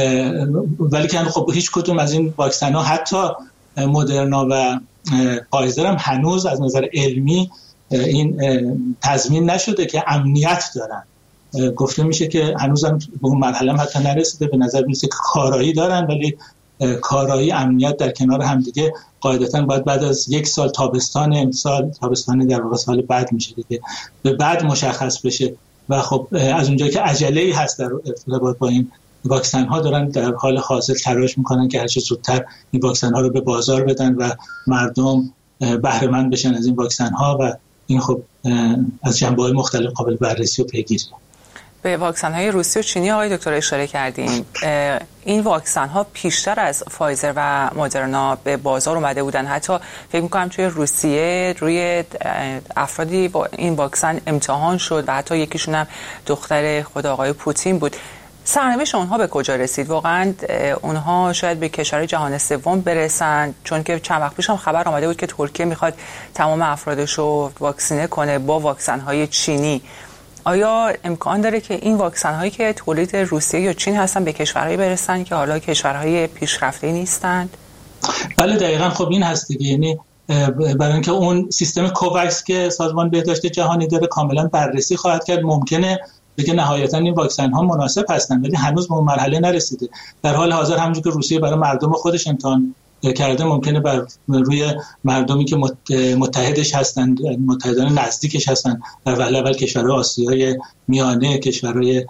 ولی که خب هیچ کدوم از این واکسن ها، حتی مدرنا و فایزر هم هنوز از نظر علمی این تضمین نشده که امنیت دارن. گفته میشه که هنوز هم به اون مرحله هم حتی نرسیده، به نظر میسه که کارایی دارن ولی کارایی امنیت در کنار هم دیگه قاعدتاً باید بعد از یک سال تابستان امسال، تابستان در واقع سال بعد میشه دیگه، به بعد مشخص بشه. و خب از اونجایی که عجله‌ای هست در ارتباط با این واکسن ها، دارن در حال حاضر تلاش میکنن که هر چه زودتر این واکسن ها رو به بازار بدن و مردم بهره مند بشن از این واکسن ها و این خب از جنبه‌های مختلف قابل بررسی و پیگیری. به واکسن های روسی و چینی آقای دکتر اشاره کردیم. این واکسن ها پیشتر از فایزر و مدرنا به بازار اومده بودن. حتی فکر می‌کنم توی روسیه روی افرادی با این واکسن امتحان شد و حتی یکیشون هم دختر خود آقای پوتین بود. سرنوشت اونها به کجا رسید؟ واقعا اونها شاید به کشور جهان سوم برسن، چون که چند وقت پیش هم خبر آمده بود که ترکیه میخواد تمام افرادش رو واکسینه کنه با واکسن های چینی. آیا امکان داره که این واکسن هایی که تولید روسیه یا چین هستن به کشورهایی برسن که حالا کشورهای پیشرفته نیستند؟ بله دقیقاً. خب این هست دیگه، یعنی برای اینکه اون سیستم کوواکس که سازمان بهداشت جهانی داره کاملا بررسی خواهد کرد، ممکنه بگه نهایتا این واکسن ها مناسب هستن، ولی هنوز به اون مرحله نرسیده. در حال حاضر همونجوری که روسیه برای مردم خودش امتحان کرده، ممکنه بر روی مردمی که متحدش هستند، متحدان نزدیکش هستند، در وهله اول کشورهای آسیای میانه، کشورهای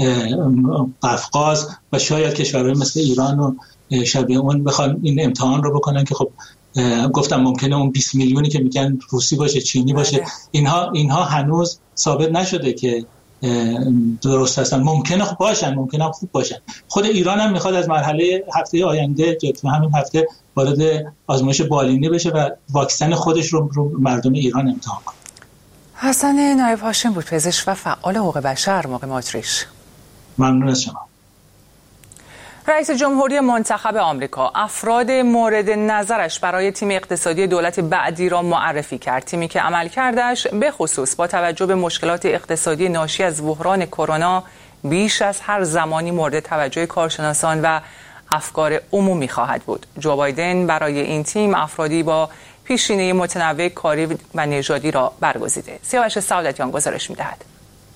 قفقاز و شاید کشورهای مثل ایران و شبیه اون بخوان این امتحان رو بکنن که خب گفتم ممکنه اون بیست میلیونی که میگن روسی باشه، چینی باشه، اینها اینها هنوز ثابت نشده که درست هستن. ممکنه خوب باشن، ممکنه خوب باشن. خود ایران هم میخواد از مرحله هفته آینده، تو همین هفته وارد آزمایش بالینی بشه و واکسن خودش رو, رو مردم ایران امتحان کنه. حسن نایب هاشم بود، پزشک و فعال حقوق بشر، موقع اتریش. ممنون از شما. رئیس جمهوری منتخب آمریکا افراد مورد نظرش برای تیم اقتصادی دولت بعدی را معرفی کرد. تیمی که عملکردش به خصوص با توجه به مشکلات اقتصادی ناشی از بحران کرونا بیش از هر زمانی مورد توجه کارشناسان و افکار عمومی خواهد بود. جو بایدن برای این تیم افرادی با پیشینه متنوع کاری و نژادی را برگزیده. سیاوش سعادتیان گزارش می‌دهد.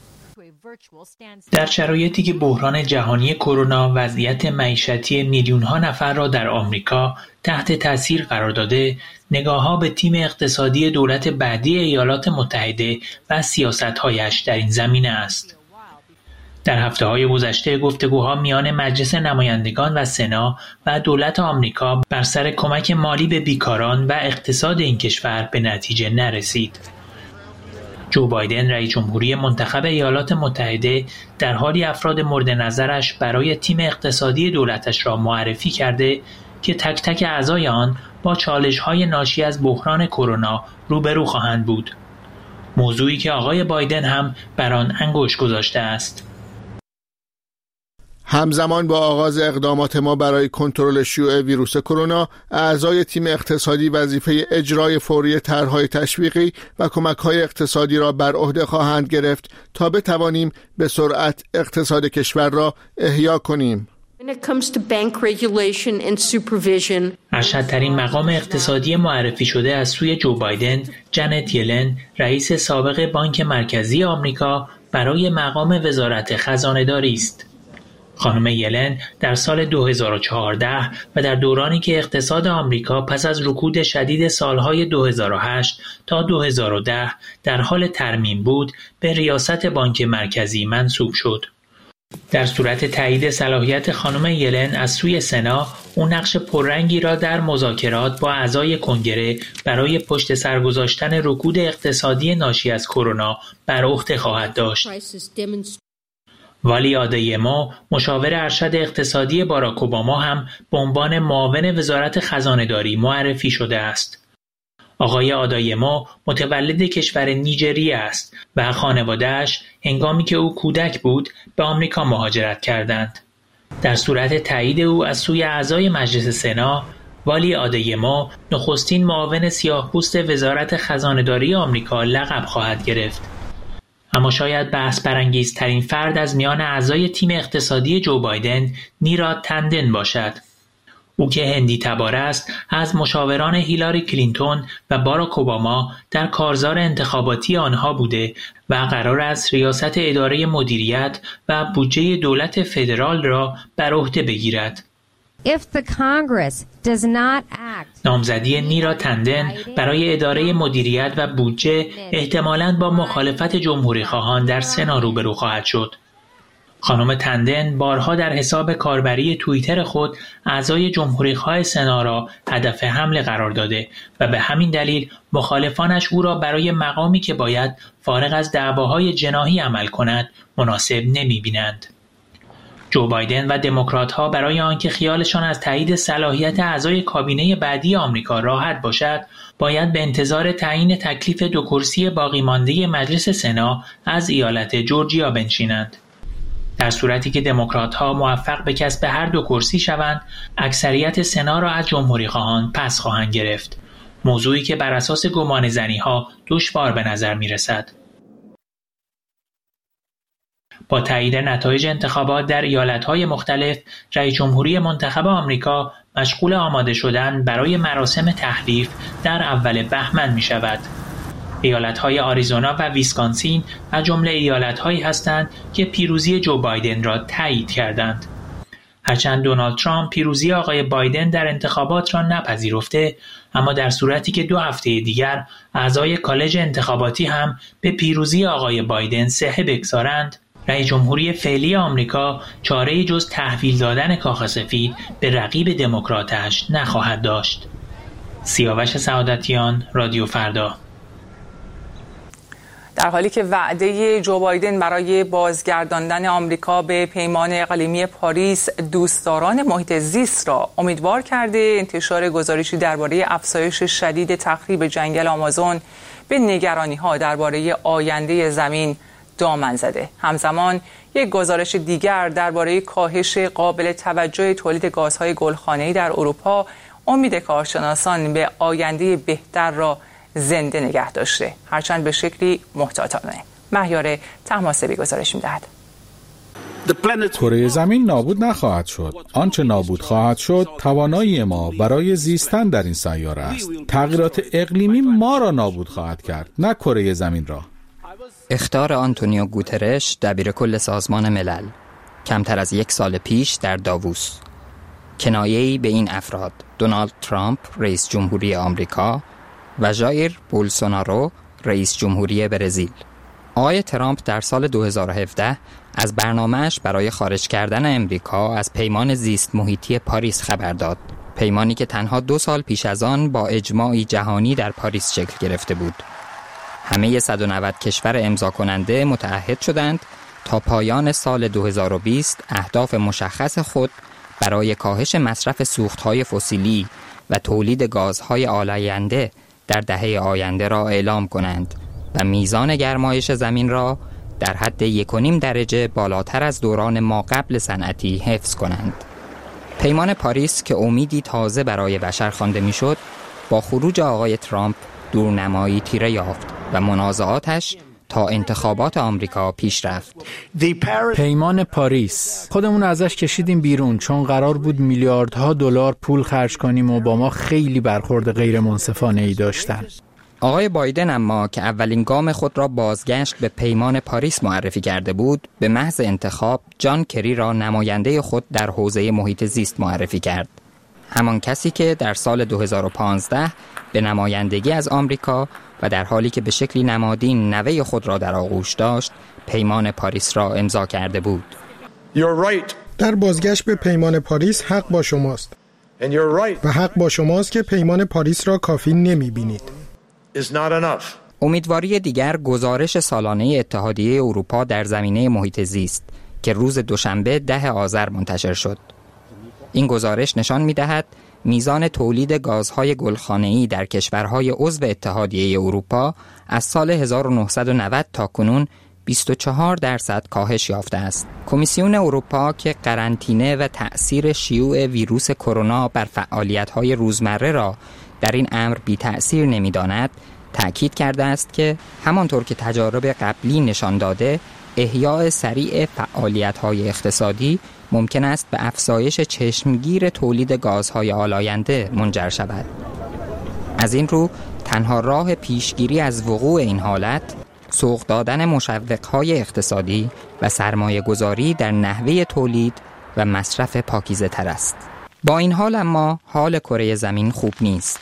در شرایطی که بحران جهانی کرونا وضعیت معیشتی میلیون‌ها نفر را در آمریکا تحت تاثیر قرار داده، نگاه‌ها به تیم اقتصادی دولت بعدی ایالات متحده و سیاست‌هایش در این زمینه است. در هفته‌های گذشته گفتگوها میان مجلس نمایندگان و سنا و دولت آمریکا بر سر کمک مالی به بیکاران و اقتصاد این کشور به نتیجه نرسید. جو بایدن رئیس جمهوری منتخب ایالات متحده در حالی افراد مورد نظرش برای تیم اقتصادی دولتش را معرفی کرده که تک تک اعضای آن با چالش‌های ناشی از بحران کرونا روبرو خواهند بود. موضوعی که آقای بایدن هم بر آن انگشت گذاشته است. همزمان با آغاز اقدامات ما برای کنترل شیوع ویروس کرونا، اعضای تیم اقتصادی وظیفه اجرای فوری طرح‌های تشویقی و کمک‌های اقتصادی را بر عهده خواهند گرفت تا بتوانیم به سرعت اقتصاد کشور را احیا کنیم. ارشدترین مقام اقتصادی معرفی شده از سوی جو بایدن، جنت یلن، رئیس سابق بانک مرکزی آمریکا، برای مقام وزارت خزانه‌داری است. خانم یلن در سال دو هزار و چهارده و در دورانی که اقتصاد آمریکا پس از رکود شدید سالهای دو هزار و هشت تا دو هزار و ده در حال ترمیم بود، به ریاست بانک مرکزی منصوب شد. در صورت تایید صلاحیت خانم یلن از سوی سنا، او نقش پررنگی را در مذاکرات با اعضای کنگره برای پشت سر گذاشتن رکود اقتصادی ناشی از کرونا بر عهده خواهد داشت. والی آدایمو، مشاور ارشد اقتصادی باراک اوباما، هم به عنوان معاون وزارت خزانه‌داری معرفی شده است. آقای آدایمو متولد کشور نیجریه است و خانواده‌اش هنگامی که او کودک بود به آمریکا مهاجرت کردند. در صورت تایید او از سوی اعضای مجلس سنا، والی آدایمو نخستین معاون سیاه‌پوست وزارت خزانه‌داری آمریکا لقب خواهد گرفت. اما شاید بحث برانگیزترین فرد از میان اعضای تیم اقتصادی جو بایدن نیرا تندن باشد. او که هندی تبار است، از مشاوران هیلاری کلینتون و باراک اوباما در کارزار انتخاباتی آنها بوده و قرار است ریاست اداره مدیریت و بودجه دولت فدرال را بر عهده بگیرد. If the Congress does not act... نامزدی نیرا تندن برای اداره مدیریت و بودجه احتمالاً با مخالفت جمهوری خواهان در سنا روبرو خواهد شد. خانم تندن بارها در حساب کاربری توییتر خود اعضای جمهوریخواه سنا را هدف حمله قرار داده و به همین دلیل مخالفانش او را برای مقامی که باید فارغ از دعواهای جناحی عمل کند مناسب نمی‌بینند. جو بایدن و دموکرات‌ها برای آنکه خیالشان از تایید صلاحیت اعضای کابینه بعدی آمریکا راحت باشد، باید به انتظار تعیین تکلیف دو کرسی باقی مانده مجلس سنا از ایالت جورجیا بنشینند. در صورتی که دموکرات‌ها موفق به کسب هر دو کرسی شوند، اکثریت سنا را از جمهوری‌خواهان پس خواهند گرفت. موضوعی که بر اساس گمانه‌زنی‌ها دشوار به نظر می‌رسد. با تایید نتایج انتخابات در ایالت‌های مختلف، رئیس جمهوری منتخب آمریکا مشغول آماده شدن برای مراسم تحریف در اول بهمن می‌شود. ایالت‌های آریزونا و ویسکانسین از جمله ایالت‌هایی هستند که پیروزی جو بایدن را تایید کردند. هرچند دونالد ترامپ پیروزی آقای بایدن در انتخابات را نپذیرفته، اما در صورتی که دو هفته دیگر اعضای کالج انتخاباتی هم به پیروزی آقای بایدن صحه بگذارند، رئیس جمهوری فعلی آمریکا چاره‌ای جز تحویل دادن کاخ سفید به رقیب دموکراتش نخواهد داشت. سیاوش سعادتیان، رادیو فردا. در حالی که وعده جو بایدن برای بازگرداندن آمریکا به پیمان اقلیمی پاریس دوستداران محیط زیست را امیدوار کرده، انتشار گزارشی درباره افزایش شدید تخریب جنگل آمازون به نگرانی‌ها درباره آینده زمین دامن زده. همزمان یک گزارش دیگر درباره کاهش قابل توجه تولید گازهای گلخانه‌ای در اروپا امید کارشناسان به آینده بهتر را زنده نگه داشته، هرچند به شکلی محتاطانه. مهیار طهماسبی گزارش می‌دهد. کره زمین نابود نخواهد شد. آنچه نابود خواهد شد توانایی ما برای زیستن در این سیاره است. تغییرات اقلیمی ما را نابود خواهد کرد، نه کره زمین را. اخطار آنتونیو گوترش دبیرکل سازمان ملل کمتر از یک سال پیش در داووس. کنایه‌ای به این افراد: دونالد ترامپ رئیس جمهوری آمریکا و ژایر بولسونارو رئیس جمهوری برزیل. آقای ترامپ در سال دو هزار و هفده از برنامه‌اش برای خارج کردن امریکا از پیمان زیست محیطی پاریس خبر داد. پیمانی که تنها دو سال پیش از آن با اجماعی جهانی در پاریس شکل گرفته بود. همه صد و نود کشور امضا کننده متعهد شدند تا پایان سال دو هزار و بیست اهداف مشخص خود برای کاهش مصرف سوختهای فسیلی و تولید گازهای آلاینده در دهه آینده را اعلام کنند و میزان گرمایش زمین را در حد یک و نیم درجه بالاتر از دوران ما قبل صنعتی حفظ کنند. پیمان پاریس که امیدی تازه برای بشر خوانده میشد، با خروج آقای ترامپ دورنمایی تیره یافت و منازعاتش تا انتخابات آمریکا پیش رفت. پیمان پاریس خودمون ازش کشیدیم بیرون چون قرار بود میلیاردها دلار پول خرج کنیم و با ما خیلی برخورد غیر منصفانه‌ای داشتن. آقای بایدن اما که اولین گام خود را بازگشت به پیمان پاریس معرفی کرده بود، به محض انتخاب جان کری را نماینده خود در حوزه محیط زیست معرفی کرد. همان کسی که در سال دو هزار و پانزده به نمایندگی از آمریکا و در حالی که به شکلی نمادین نوه خود را در آغوش داشت، پیمان پاریس را امضا کرده بود. right. در بازگشت به پیمان پاریس حق با شماست. right. و حق با شماست که پیمان پاریس را کافی نمی‌بینید. امیدواری دیگر گزارش سالانه اتحادیه اروپا در زمینه محیط زیست که روز دوشنبه ده آذر منتشر شد. این گزارش نشان می‌دهد میزان تولید گازهای گلخانه‌ای در کشورهای عضو اتحادیه اروپا از سال هزار و نهصد و نود تا کنون بیست و چهار درصد کاهش یافته است. کمیسیون اروپا که قرنطینه و تأثیر شیوع ویروس کرونا بر فعالیت‌های روزمره را در این امر بی تأثیر نمی‌داند، تأکید کرده است که همانطور که تجارب قبلی نشان داده، احیاء سریع فعالیت‌های اقتصادی ممکن است به افزایش چشمگیر تولید گازهای آلاینده منجر شود. از این رو تنها راه پیشگیری از وقوع این حالت سوق دادن مشوق‌های اقتصادی و سرمایه گذاری در نحوه تولید و مصرف پاکیزه تر است. با این حال اما حال کره زمین خوب نیست.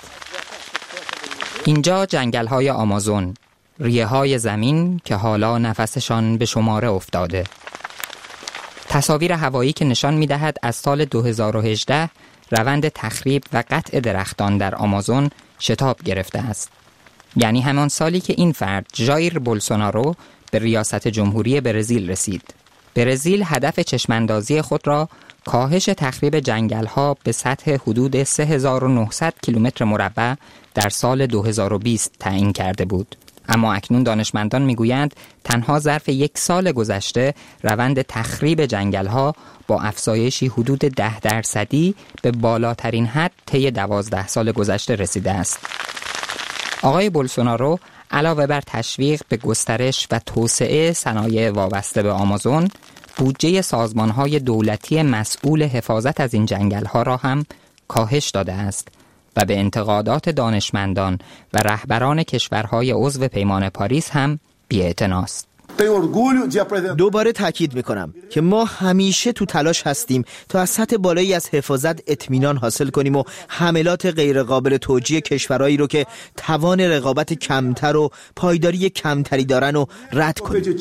اینجا جنگل‌های آمازون، ریه‌های زمین که حالا نفسشان به شماره افتاده. تصاویر هوایی که نشان می‌دهد از سال دو هزار و هجده روند تخریب و قطع درختان در آمازون شتاب گرفته است. یعنی همان سالی که این فرد ژایر بولسونارو به ریاست جمهوری برزیل رسید. برزیل هدف چشماندازی خود را کاهش تخریب جنگل‌ها به سطح حدود سه هزار و نهصد کیلومتر مربع در سال دو هزار و بیست تعیین کرده بود. اما اکنون دانشمندان میگویند تنها ظرف یک سال گذشته روند تخریب جنگل‌ها با افزایشی حدود ده درصدی به بالاترین حد طی دوازده سال گذشته رسیده است. آقای بولسونارو علاوه بر تشویق به گسترش و توسعه صنایع وابسته به آمازون، بودجه سازمان‌های دولتی مسئول حفاظت از این جنگل‌ها را هم کاهش داده است و به انتقادات دانشمندان و رهبران کشورهای عضو پیمان پاریس هم بی‌اعتناست. دوباره تاکید میکنم که ما همیشه تو تلاش هستیم تا از سطح بالایی از حفاظت اطمینان حاصل کنیم و حملات غیرقابل توجیه کشورهایی رو که توان رقابت کمتر و پایداری کمتری دارن رو رد کنیم.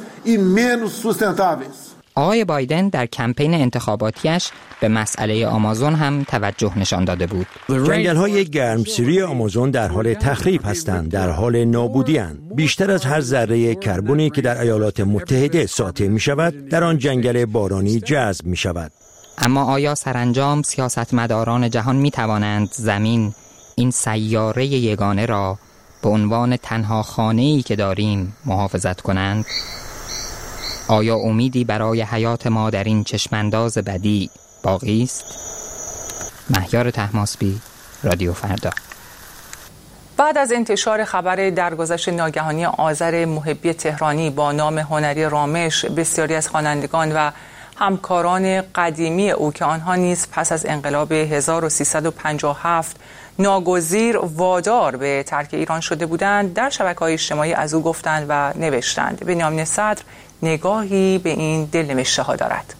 آقای بایدن در کمپین انتخاباتیش به مسئله آمازون هم توجه نشان داده بود. جنگل‌های گرمسیری آمازون در حال تخریب هستند، در حال نابودی هستند. بیشتر از هر ذره کربنی که در ایالات متحده ساطع می شود، در آن جنگل بارانی جذب می شود. اما آیا سرانجام سیاستمداران جهان می توانند زمین، این سیاره یگانه را به عنوان تنها خانه‌ای که داریم محافظت کنند؟ آیا امیدی برای حیات ما در این چشمانداز بدی باقی است؟ مهیار طهماسبی، رادیو فردا. بعد از انتشار خبر درگذشت ناگهانی آذر محبی تهرانی با نام هنری رامش، بسیاری از خوانندگان و همکاران قدیمی او که آنها نیز پس از انقلاب هزار و سیصد و پنجاه و هفت ناگزیر وادار به ترک ایران شده بودند، در شبکه‌های اجتماعی از او گفتند و نوشتند. بنیامین صدر نگاهی به این دلنوشته ها دارد.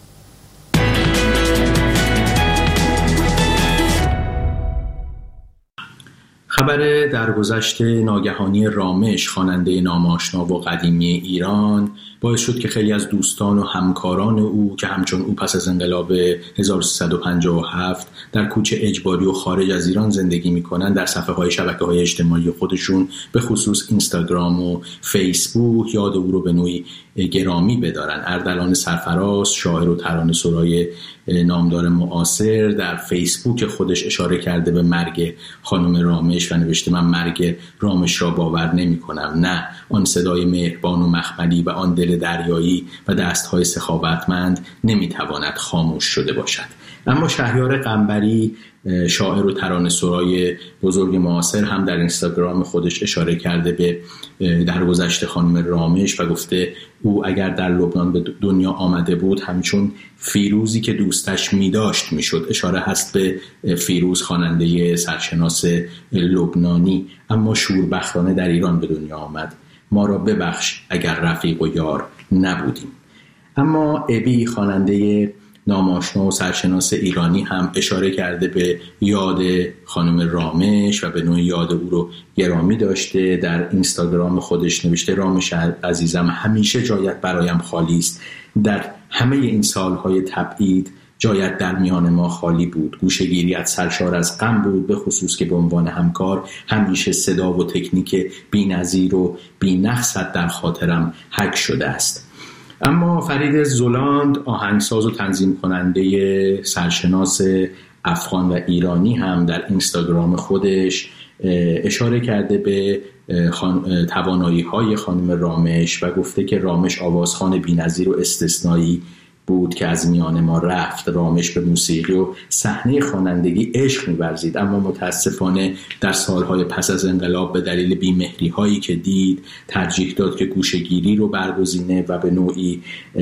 خبر درگذشت ناگهانی رامش، خواننده نامآشنا و قدیمی ایران، باعث شد که خیلی از دوستان و همکاران او که همچون او پس از انقلاب هزار و سیصد و پنجاه و هفت در کوچه اجباری و خارج از ایران زندگی می‌کنند، در صفحه‌های شبکه‌های اجتماعی خودشون به خصوص اینستاگرام و فیسبوک یاد او رو به نوعی گرامی بدارن. اردلان سرفراز، شاعر و ترانه‌سرای نامدار معاصر، در فیسبوک خودش اشاره کرده به مرگ خانم رامش و نوشته: من مرگ رامش را باور نمی کنم. نه، آن صدای مهربان و مخملی و آن دل دریایی و دستهای سخاوتمند نمی تواند خاموش شده باشد. اما شهریار قنبری، شاعر و ترانه‌سرای بزرگ معاصر، هم در اینستاگرام خودش اشاره کرده به درگذشت خانم رامش و گفته او اگر در لبنان به دنیا آمده بود همچون فیروزی که دوستش می داشت می شد. اشاره هست به فیروز، خواننده سرشناس لبنانی. اما شوربختانه در ایران به دنیا آمد. ما را ببخش اگر رفیق و یار نبودیم. اما ابی، خواننده نامآشنا و سرشناس ایرانی، هم اشاره کرده به یاد خانم رامش و به نوعی یاد او رو گرامی داشته. در اینستاگرام خودش نوشته: رامش عزیزم، همیشه جایت برایم خالی است. در همه این سالهای تبعید جایت در میان ما خالی بود. گوشه‌گیریت سرشار از غم بود، به خصوص که به عنوان همکار همیشه صدا و تکنیک بی‌نظیر و بی‌نقصت در خاطرم حک شده است. اما فرید زولاند، آهنگساز و تنظیم کننده سرشناس افغان و ایرانی، هم در اینستاگرام خودش اشاره کرده به خان... توانایی های خانم رامش و گفته که رامش آوازخوان بی‌نظیر و استثنایی بود که از میان ما رفت. رامش به موسیقی و صحنه خوانندگی عشق می‌ورزید، اما متاسفانه در سالهای پس از انقلاب به دلیل بی‌مهری‌هایی که دید ترجیح داد که گوشه‌گیری رو برگزینه و به نوعی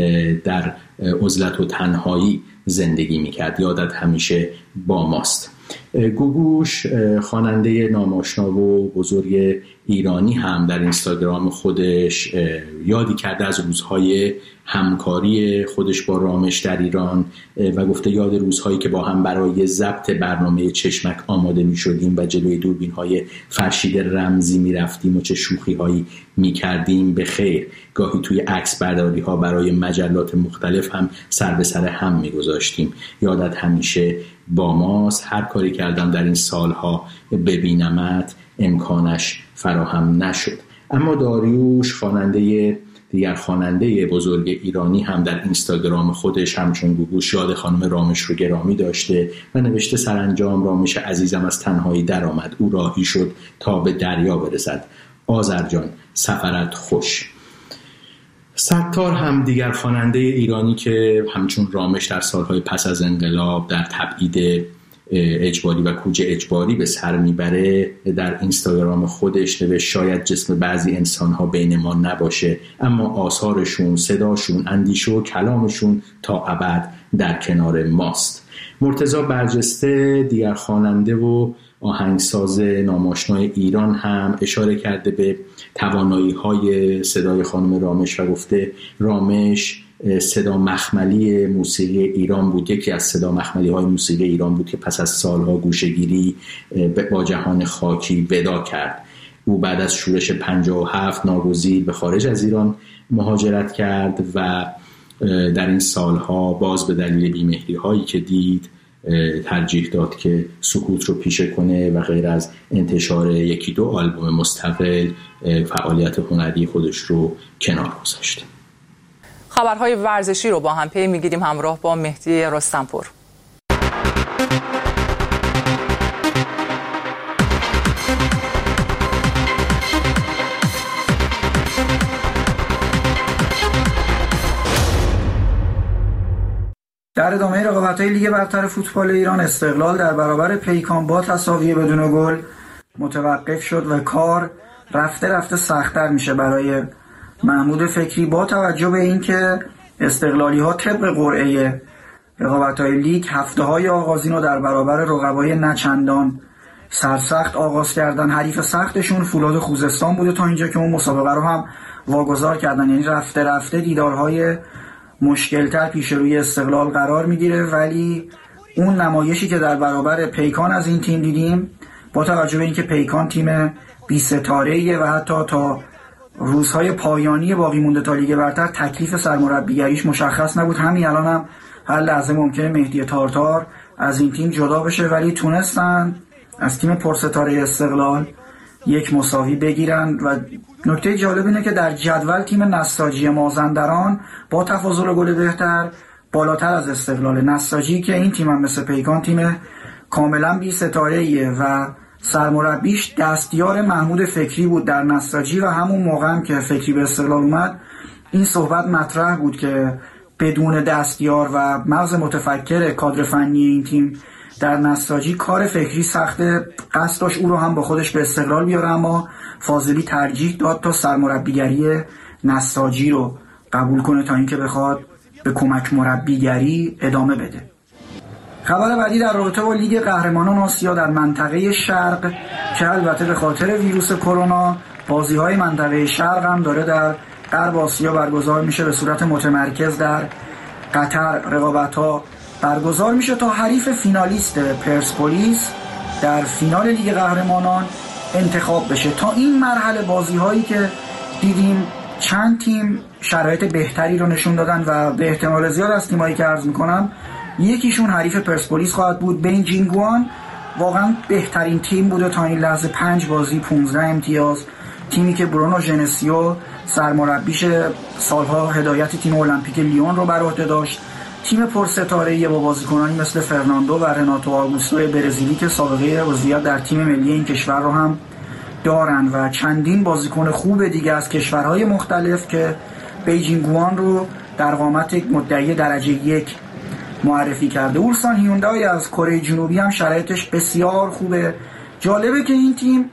در عزلت و تنهایی زندگی می‌کرد. یادت همیشه با ماست. گوگوش، خواننده نامآشنا و بزرگ ایرانی هم در اینستاگرام خودش یادی کرده از روزهای همکاری خودش با رامش در ایران و گفته یاد روزهایی که با هم برای ضبط برنامه چشمک آماده می شدیم و جلوی دوربین های فرشید رمزی می رفتیم و چه شوخی هایی می کردیم به خیر. گاهی توی عکس برداری ها برای مجلات مختلف هم سر به سر هم می گذاشتیم. یادت همیشه با ماست. هر کاری کردم در این سالها ببینمت امکانش فراهم نشد. اما داریوش خواننده دیگر خواننده بزرگ ایرانی هم در اینستاگرام خودش همچون گوگوش یاد خانم رامش رو گرامی داشته و نوشته سرانجام رامش عزیزم از تنهایی در آمد، او راهی شد تا به دریا برسد. آذر جان سفرت خوش. ستار هم دیگر خواننده ایرانی که همچون رامش در سالهای پس از انقلاب در تبعید اجباری و کوچه اجباری به سر میبره در اینستاگرام خودش نوشت شاید جسم بعضی انسانها بین ما نباشه اما آثارشون، صداشون، اندیشه و کلامشون تا ابد در کنار ماست. مرتضی برجسته دیگر خواننده و آهنگساز ناماشنای ایران هم اشاره کرده به توانایی‌های صدای خانم رامش و گفته رامش صدا مخملی موسیقی ایران بود، یکی از صدا مخملی های موسیقی ایران بود که پس از سالها گوشه‌گیری با جهان خاکی ودا کرد. او بعد از شورش پنجاه و هفت ناگزیر به خارج از ایران مهاجرت کرد و در این سالها باز به دلیل بیمهری هایی که دید ترجیح داد که سکوت رو پیشه کنه و غیر از انتشار یکی دو آلبوم مستقل فعالیت هنری خودش رو کنار گذاشت. خبرهای ورزشی رو با هم پی میگیریم همراه با مهدی رستمپور. در ادامه رقابت‌های لیگ برتر فوتبال ایران استقلال در برابر پیکان با تساوی بدون گل متوقف شد و کار رفته رفته سخت‌تر میشه برای محمود فکری با توجه به اینکه استقلالی ها طبق قرعه رقابت‌های لیگ هفته‌های آغازین رو در برابر رقبای نچندان سرسخت آغاز کردن. حریف سختشون فولاد خوزستان بوده تا اینجا که اون مسابقه رو هم واگذار کردن، یعنی رفته رفته دیدارهای مشکل‌تر پیش روی استقلال قرار میگیره. ولی اون نمایشی که در برابر پیکان از این تیم دیدیم با توجه به اینکه پیکان تیم بی ستاره‌ایه و حتی تا روزهای پایانی باقی مونده تا لیگ برتر تکلیف سرمربیگریش مشخص نبود، همین الان هم هر لحظه ممکنه مهدی تارتار از این تیم جدا بشه، ولی تونستن از تیم پرستاره استقلال یک مساوی بگیرن. و نکته جالب اینه که در جدول تیم نساجی مازندران با تفاضل گل بهتر بالاتر از استقلال. نساجی که این تیم هم مثل پیکان تیم کاملا بی ستاره‌ایه و سرمربیش دستیار محمود فکری بود در نساجی و همون موقع هم که فکری به استقلال اومد این صحبت مطرح بود که بدون دستیار و مغز متفکر کادر فنی این تیم در نساجی کار فکری سخته. قصد داشت او رو هم با خودش به استقلال بیاره اما فاضلی ترجیح داد تا سرمربیگری نساجی رو قبول کنه تا اینکه بخواد به کمک مربیگری ادامه بده. خبر بعدی در رابطه با لیگ قهرمانان آسیا در منطقه شرق که البته به خاطر ویروس کرونا بازی‌های منطقه شرق هم داره در غرب آسیا برگزار میشه، به صورت متمرکز در قطر رقابت‌ها برگزار میشه تا حریف فینالیست پرسپولیس در فینال لیگ قهرمانان انتخاب بشه. تا این مرحله بازی‌هایی که دیدیم چند تیم شرایط بهتری رو نشون دادن و به احتمال زیاد از تیمایی که عرض میکنم یکیشون حریف پرسپولیس خواهد بود. بین جینگوان واقعا بهترین تیم بوده تا این لحظه، پنج بازی پونزده امتیاز، تیمی که برونو ژنسیو سرمربیش سالها هدایت تیم المپیک لیون رو بر عهده داشت. تیم پرستاره‌ای با بازیکنانی مثل فرناندو و رناتو آگوستو برزیلی که سابقه عضویت در تیم ملی این کشور رو هم دارن و چندین بازیکن خوب دیگه از کشورهای مختلف که بیجینگوان رو در قامت مدعی درجه یک معرفی کرده. اولسان هیوندای از کره جنوبی هم شرایطش بسیار خوبه. جالبه که این تیم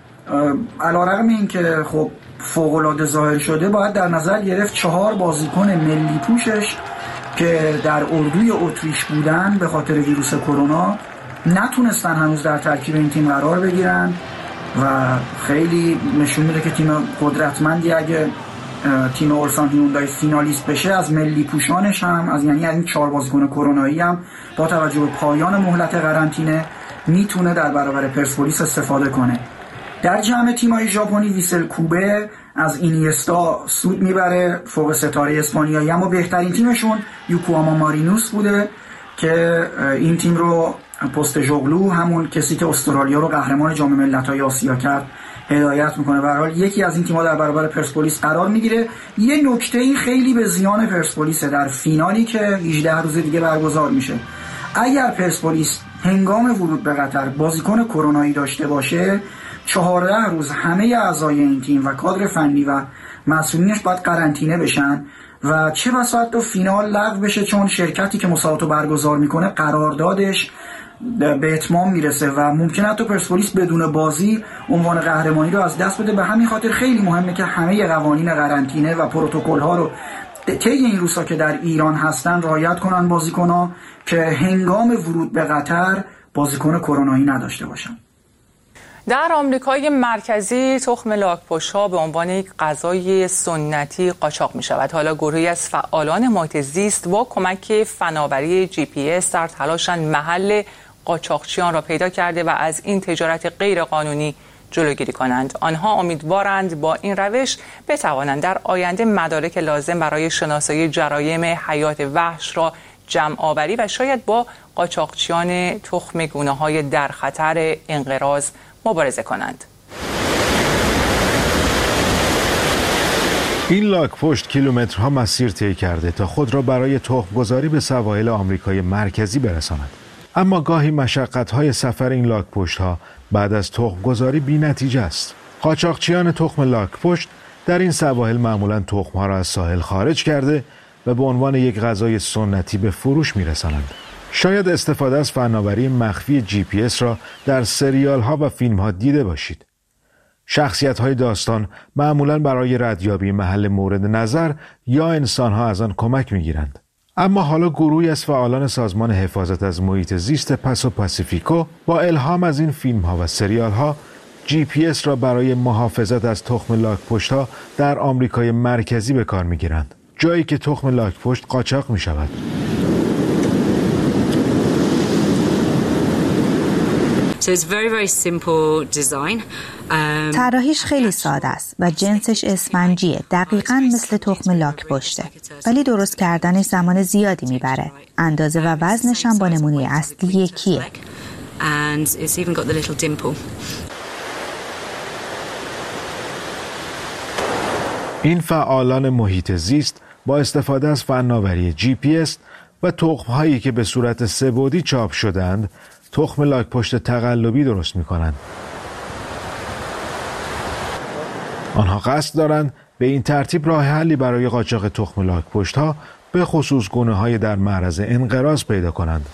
علیرغم این که خب فوق‌العاده ظاهر شده باید در نظر گرفت چهار بازیکن ملی پوشش که در اردوی اتریش بودن به خاطر ویروس کرونا نتونستن هنوز در ترکیب این تیم قرار بگیرن و خیلی نشون میده که تیم قدرتمندی اگه تیم اولسان هیوندای فینالیست بشه از ملی پوشانش هم از یعنی از این چهار بازیکن کرونایی هم با توجه به پایان مهلت قرنطینه میتونه در برابر پرسپولیس استفاده کنه. در جمع تیم‌های ژاپنی ویسل کوبه از اینیستا سود میبره فوق ستاره اسپانیایی، اما بهترین تیمشون یوکوهاما مارینوس بوده که این تیم رو پست ژوغلو، همون کسی که استرالیا رو قهرمان جام ملت‌های آسیا کرد، هدایت میکنه. به هر حال یکی از این تیم‌ها در برابر پرسپولیس قرار میگیره. یه نکته‌ای خیلی به زیان پرسپولیس در فینالی که هجده روز دیگه برگزار میشه، اگر پرسپولیس هنگام ورود به قطر بازیکن کرونایی داشته باشه، چهارده روز همه اعضای این تیم و کادر فنی و مسئولینش باید قرنطینه بشن و چه بسا حتی فینال لغو بشه، چون شرکتی که مسابقات برگزار میکنه قراردادش به اتمام میرسه و ممکنه حتی پرسپولیس بدون بازی عنوان قهرمانی رو از دست بده. به همین خاطر خیلی مهمه که همه قوانین قرنطینه و پروتکل ها رو طی این روزها که در ایران هستن رعایت کنن بازیکن‌ها که هنگام ورود به قطر بازیکن کرونایی نداشته باشن. در آمریکای مرکزی تخم لاک‌پشت‌ها به عنوان یک غذای سنتی قاچاق می‌شود. حالا گروهی از فعالان محیط زیست با کمک فناوری جی پی اس در تلاشند محل قاچاقچیان را پیدا کرده و از این تجارت غیرقانونی جلوگیری کنند. آنها امیدوارند با این روش بتوانند در آینده مدارک لازم برای شناسایی جرایم حیات وحش را جمع آوری و شاید با قاچاقچیان تخم گونه‌های در خطر انقراض مبارزه کنند. این لاک‌پشت کیلومترها مسیر طی کرده تا خود را برای تخم‌گذاری به سواحل آمریکای مرکزی برساند. اما گاهی مشقت‌های سفر این لاک‌پشت‌ها بعد از تخم‌گذاری بی‌نتیجه است. قاچاقچیان تخم لاک‌پشت در این سواحل معمولاً تخم‌ها را از ساحل خارج کرده و به عنوان یک غذای سنتی به فروش می‌رسانند. شاید استفاده از فناوری مخفی جی پی اس را در سریال‌ها و فیلم‌ها دیده باشید. شخصیت‌های داستان معمولاً برای ردیابی محل مورد نظر یا انسان‌ها از آن کمک می‌گیرند. اما حالا گروهی از فعالان سازمان حفاظت از محیط زیست پاسو پاسیفیکو با الهام از این فیلم‌ها و سریال‌ها جی پی اس را برای محافظت از تخم لاک‌پشت‌ها در آمریکای مرکزی به کار می‌گیرند، جایی که تخم لاک‌پشت قاچاق می‌شود. طراحیش خیلی ساده است و جنسش اسفنجیه، دقیقاً مثل تخم لاک‌پشته، ولی درست کردنش زمان زیادی میبره. اندازه و وزنش هم با نمونه اصلی یکیه. این فعالان محیط زیست با استفاده از فناوری جی پی اس و تخم‌هایی که به صورت سه‌بعدی چاپ شدند تخم لاک‌پشت تقلبی درست می‌کنند. آنها قصد دارند به این ترتیب راه حلی برای قاچاق تخم لاک‌پشت‌ها به خصوص گونه‌های در معرض انقراض پیدا کنند.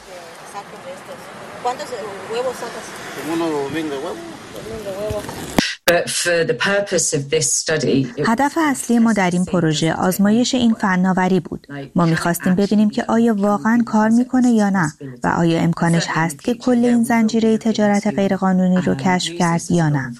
هدف اصلی ما در این پروژه آزمایش این فناوری بود. ما می‌خواستیم ببینیم که آیا واقعاً کار می‌کنه یا نه و آیا امکانش هست که کل این زنجیره تجارت غیرقانونی رو کشف کرد یا نه.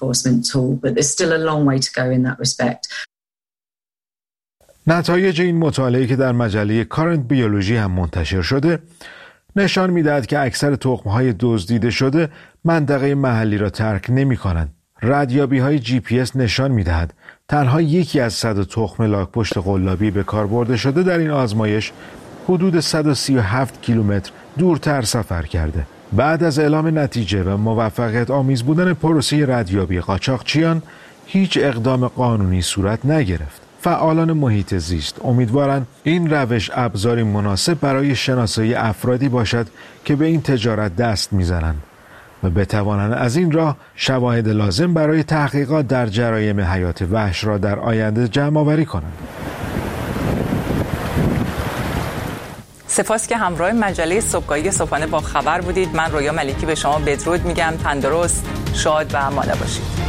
نتایج این مطالعه که در مجله کارنت بیولوژی هم منتشر شده نشان می‌دهد که اکثر تخم‌های دزدیده شده منطقه محلی را ترک نمی‌کنند. ردیابی‌های جی پی اس نشان می‌دهد تنها یکی از صد تخم لاک‌پشت قلابی به کار برده شده در این آزمایش حدود صد و سی و هفت کیلومتر دورتر سفر کرده. بعد از اعلام نتیجه و موفقیت آمیز بودن پروسه ردیابی قاچاقچیان هیچ اقدام قانونی صورت نگرفت. فعالان محیط زیست امیدوارند این روش ابزاری مناسب برای شناسایی افرادی باشد که به این تجارت دست می‌زنند و بتوانند از این راه شواهد لازم برای تحقیقات در جرایم حیات وحش را در آینده جمع آوری کنند. سپاس که همراه مجله صبحگاهی صبحانه با خبر بودید. من رویا ملکی به شما بدرود میگم. تندرست، شاد و آماده باشید.